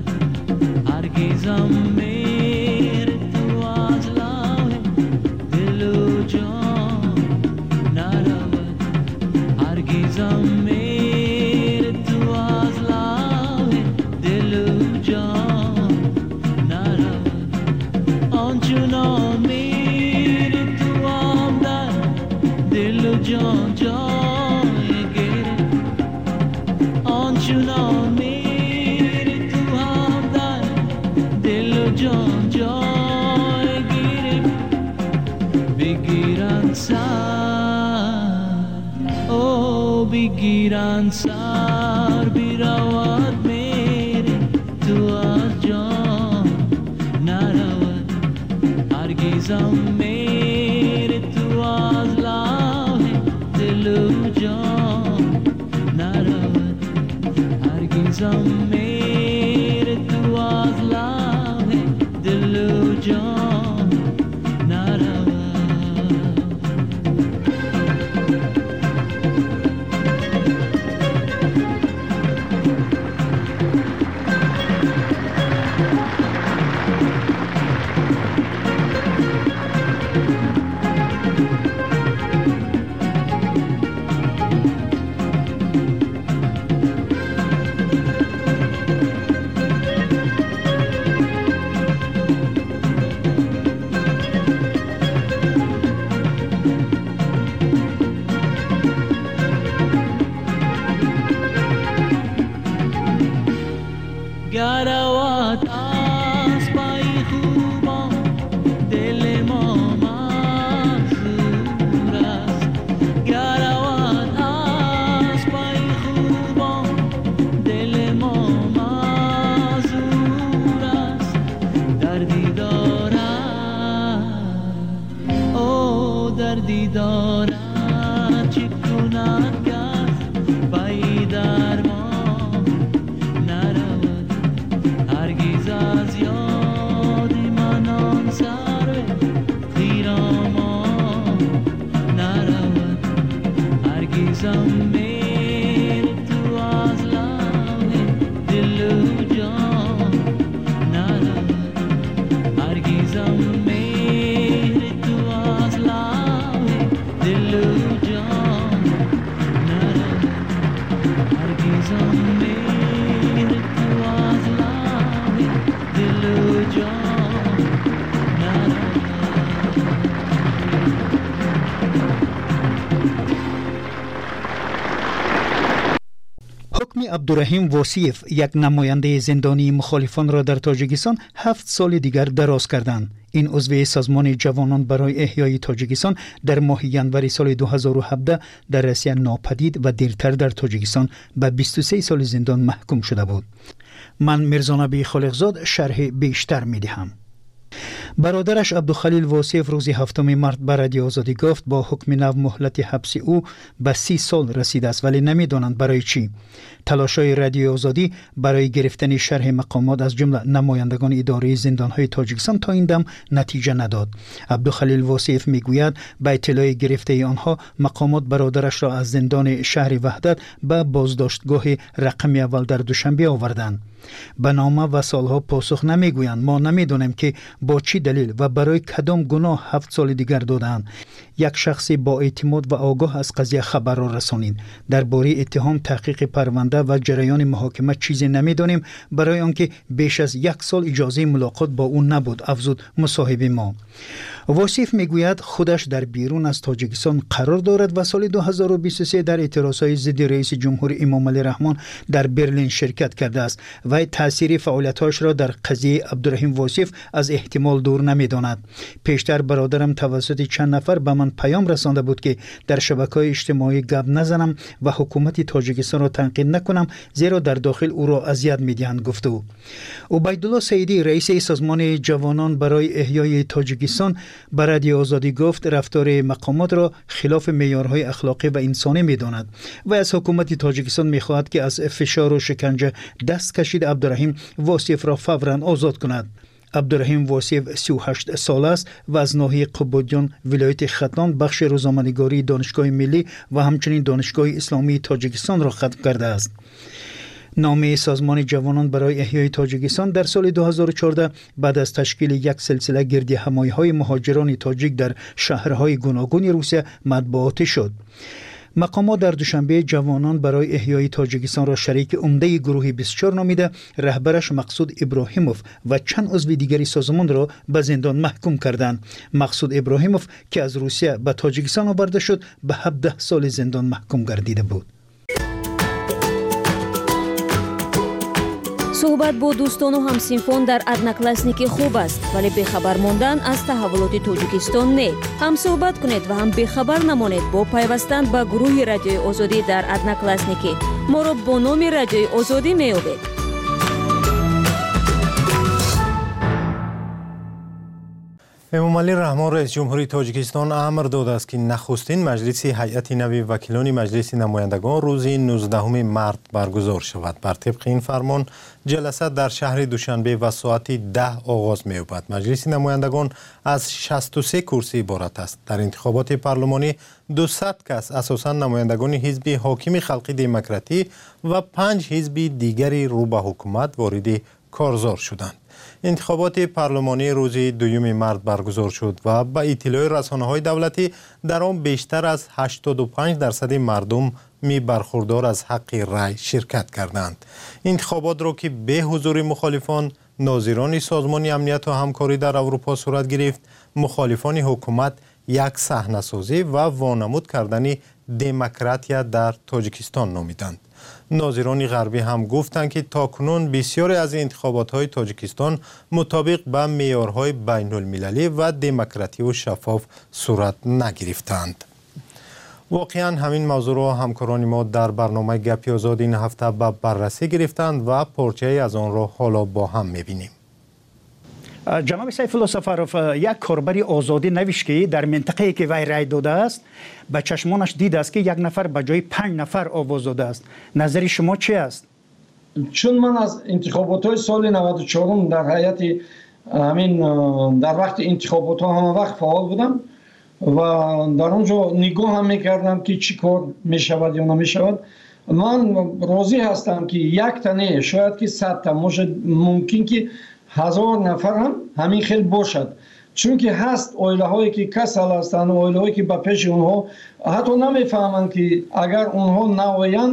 میری تو هم در دل و جان جای گیری بگیرن سر او بگیرن سر بیرود میری تو از جان نرود هرگیزم میری تو از لاه دل و جان نرود هرگیزم میری تو از لاه دل و جان نرود گروات از پای خوبان دل ما محصور است گروات از پای خوبان دل ما معذور است دردی دارد او دردی دارد چه کند کس پای درمان نرود هرگز از یاد من آن سر خیرامان نرود هرگزم میری تو از لاه دل و جان نرود هرگزم میری تو از لاه دل و جان نرود هرگزم میری تو از لاه دل و جان نرود حکم عبدالرحیم واسیف یک نماینده زندانی مخالفان را در تاجیکستان 7 سال دیگر دراز کردند. این عضو سازمان جوانان برای احیای تاجیکستان در ماه ینور سال 2017 در روسیه ناپدید و دیرتر در تاجیکستان به 23 سال زندان محکوم شده بود. من میرزانبی خالقزاد شرح بیشتر میدهم. برادرش عبدالخلیل واسیف روز 7 مارس به رادیو آزادی گفت با حکم نو مهلت حبس او به 30 سال رسیده است ولی نمیدانند برای چی. تلاش‌های رادیو آزادی برای گرفتن شرح مقامات از جمله نمایندگان اداره زندان‌های تاجیکستان تا این دم نتیجه نداد. عبدالخلیل واسیف میگوید به اطلاع گرفته آنها مقامات برادرش را از زندان شهر وحدت به بازداشتگاه رقم اول در دوشنبه آوردند. به نامه و سالها پاسخ نمیگویند. ما نمیدانیم که با چی دلیل و برای کدام گناه 7 سال دیگر دادند. یک شخص با اعتماد و آگاه از قضیه خبر را رسانید. درباره اتهام تحقیق پرونده و جریان محاکمه چیزی نمیدانیم برای آنکه بیش از 1 سال اجازه ملاقات با او نبود، افزود مصاحبه ما. واسیف میگوید خودش در بیرون از تاجیکستان قرار دارد و سال 2023 در اعتراضهای ضد رئیس جمهور امام علی رحمان در برلین شرکت کرده است و تأثیر فعالیتاش را در قضیه عبدالرحیم واسیف از احتمال دور نمیداند. پیشتر برادرم توسط چند نفر به من پیام رسانده بود که در شبکه‌های اجتماعی گپ نزنم و حکومت تاجیکستان را تنقید نکنم زیرا در داخل او را اذیت می‌دهند گفت او. عبیدالله سیدی رئیس سازمان جوانان برای احیای تاجیکستان به رادیو آزادی گفت رفتار مقامات را خلاف معیارهای اخلاقی و انسانی می‌داند و از حکومت تاجیکستان می‌خواهد که از فشار و شکنجه دست کشید عبدالرحیم واسیف را فوراً آزاد کند. عبدالرحیم واسیف 38 سال است و از ناحیه قبادیان ولایت ختلان بخش روزنامه‌نگاری دانشگاه ملی و همچنین دانشگاه اسلامی تاجیکستان را ختم کرده است. نامه سازمان جوانان برای احیای تاجیکستان در سال 2014 بعد از تشکیل یک سلسله گرد همایی‌های مهاجران تاجیک در شهرهای گوناگون روسیه مطبوعاتی شد. مقامات در دوشنبه جوانان برای احیای تاجیکستان را شریک عمده گروه 24 نامیده، رهبرش مقصود ابراهیموف و چند عضو دیگری سازمان را به زندان محکوم کردند. مقصود ابراهیموف که از روسیه به تاجیکستان آورده شد به 17 سال زندان محکوم گردیده بود. суҳбат бо дӯстону ҳамсинфон дар одноклассники хуб аст, вале бехабар мондан аз таҳаввулоти тоҷикистон не. ҳам суҳбат кунед ва ҳам бехабар намонед бо пайвастан ба гурӯҳи радиои озодӣ дар одноклассники. моро бо номи радиои озодӣ меёбед. эмомалӣ раҳмон раис ҷумҳурии тоҷикистон амр додааст ки нахустин маҷлиси ҳайати нави вакилони маҷлиси намояндагон рӯзи 19 март баргузор шавад. бар тибқи ин фармон ҷаласа дар шаҳри душанбе ва соати 10 оғоз меёбад. маҷлиси намояндагон аз 63 курсӣ иборат аст. дар интихоботи парлумонӣ 200 кас асосан намояндагони ҳизби ҳокими халқи демократӣ ва 5 ҳизби дигари рӯ ба ҳукумат вориди корзор шуданд. интихоботи парлумонии рӯзи 2 март баргузор шуд ва ба иттилои расонаҳои давлатӣ дар он бештар аз 85% мардум мебархурдор аз ҳаққи рай ширкат карданд. интихоботро ки бе ҳузури мухолифон, нозирони созмони амнияту ҳамкорӣ дар Аврупо сурат гирифт, мухолифони ҳукумат як саҳнасозӣ ва вонамуд кардани демократия дар Тоҷикистон номиданд. нозирони ғарбӣ ҳам гуфтанд ки токунун бисёре аз интихоботҳои Тоҷикистон мутобиқ ба меъёрҳои байнулмилалӣ ва демокративу шаффоф сурат нагирифтанд. воқеан ҳамин мавзӯъро ҳамкорони мо дар барномаи гапи озод ин ҳафта ба баррасӣ гирифтанд ва порчае аз онро ҳоло бо ҳам мебинем. ҷаноби сайфулло сафаров, як корбари озодӣ навишт ки дар минтақае ки вай рай додааст ба чашмонаш дидааст ки як нафар ба ҷои 5 нафар овоз додааст. назари шумо чи аст? чун ман аз интихоботҳои соли 94 дар ҳайати ҳамин дар вақти интихоботҳо ҳама вақт фаъол будам ва дар он ҷо нигоҳам мекардам ки чӣ кор мешавад ё намешавад. ман розӣ ҳастам ки якта не, шояд ки 100та, мумкин ки 1000 нафар ҳам ҳамин хел бошад. чунки ҳаст оилаҳое ки касал ҳастанд, оилаҳое ки ба пеши онҳо ҳатто намефаҳманд ки агар онҳо наоянд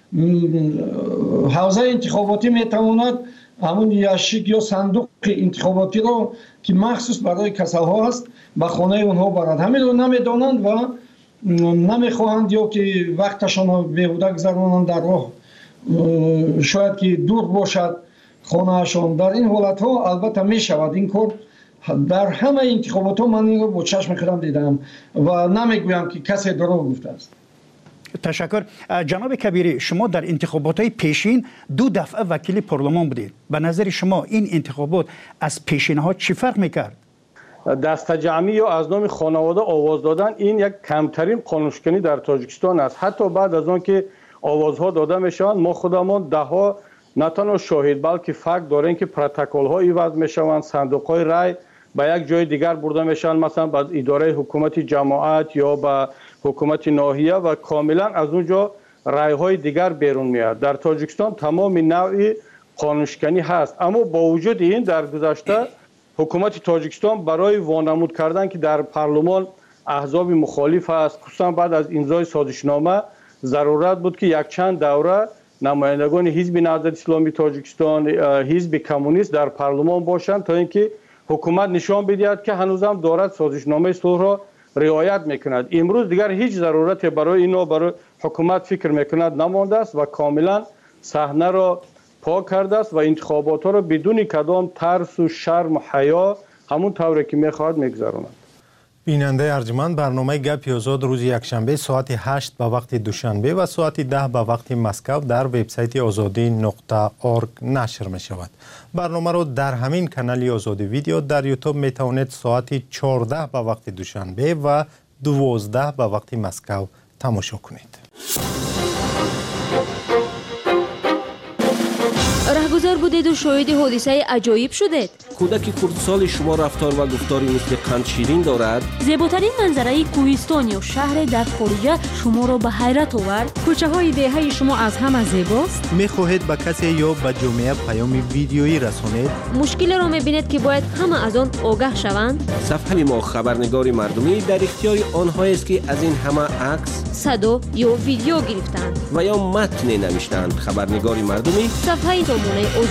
ҳавзаи интихоботӣ метавонад ҳамун ящик ё сандуқи интихоботиро ки махсус барои касалҳо аст ба хонаи онҳо барад. ҳаминро намедонанд ва намехоҳанд ё ки вақташонро беҳуда гузаронанд дар роҳ, шояд ки дур бошад хонаашон. дар ин ҳолатҳо албатта мешавад ин кор. дар ҳамаи интихоботҳо ман инро бо чашми худам дидам ва намегӯям ки касе дурӯғ гуфтааст. ташаккур. ҷаноби кабирӣ, шумо дар интихоботҳои пешин 2 дафъа вакили парлумон будед. ба назари шумо ин интихобот аз пешинаҳо чӣ фарқ мекард? дастаҷамӣ ё аз номи хонавода овоз додан ин як камтарин қонуншиканӣ дар Тоҷикистон аст. ҳатто баъд аз он ки овозҳо дода мешаванд, мо худамон даҳо на танҳо шоҳид балки факт дорем ки протоколҳо иваз мешаванд, сандуқҳои рай ба як ҷои дигар бурда мешаванд, масалан ба идораи ҳукумати ҷамоат ё ба ҳукумати ноҳия ва комилан аз он ҷо райҳои дигар берун меояд. дар Тоҷикистон тамоми навъи қонуншиканӣ ҳаст, аммо бо вуҷуди ин дар гузашта ҳукумати Тоҷикистон барои вонамуд кардан ки дар парлумон аҳзоби мухолиф аст, хусусан баъд аз имзои созишнома зарурат буд ки якчанд давра намояндагони ҳизби наҳзати исломии Тоҷикистон, ҳизби коммунист дар парлумон бошанд то ин ки ҳукумат нишон бидиҳад ки ҳанӯзам дорад созишномаи сулҳро риоят мекунад. имрӯз дигар ҳеҷ зарурате барои ино барои ҳукумат фикр мекунад намондааст ва комилан саҳнаро пок кардааст ва интихоботҳоро бидуни кадом тарсу шарму ҳаё ҳамун тавре ки мехоҳад мегузаронад. бинандаи арҷуманд, барномаи гапи озод рӯзи якшанбе соати 8 ба вақти душанбе ва соати 10 ба вақти Москав дар вебсайти озодӣ.орг нашр мешавад. барномаро дар ҳамин канали озодӣ видео дар ютуб метавонед соати 14 ба вақти душанбе ва 12 ба вақти Москав тамошо кунед. раҳгузар будеду шоҳиди ҳодисаи аҷоиб шудед? кӯдаки хурдсоли шумо рафтор ва гуфтори мисли қандширин дорад? зеботарин манзараи кӯҳистон ё шаҳре дар хориҷа шуморо ба ҳайрат овард? кӯчаҳои деҳаи шумо аз ҳама зебост? мехоҳед ба касе ё ба ҷомеа паёми видеоӣ расонед? мушкилеро мебинед ки бояд ҳама аз он огаҳ шаванд? сафҳаи мо хабарнигори мардумӣ дар ихтиёри онҳоест ки аз ин ҳама акс, садо ё видео гирифтанд ва ё матне навиштанд. хабарнигори мардумӣ сафҳаи сомонаи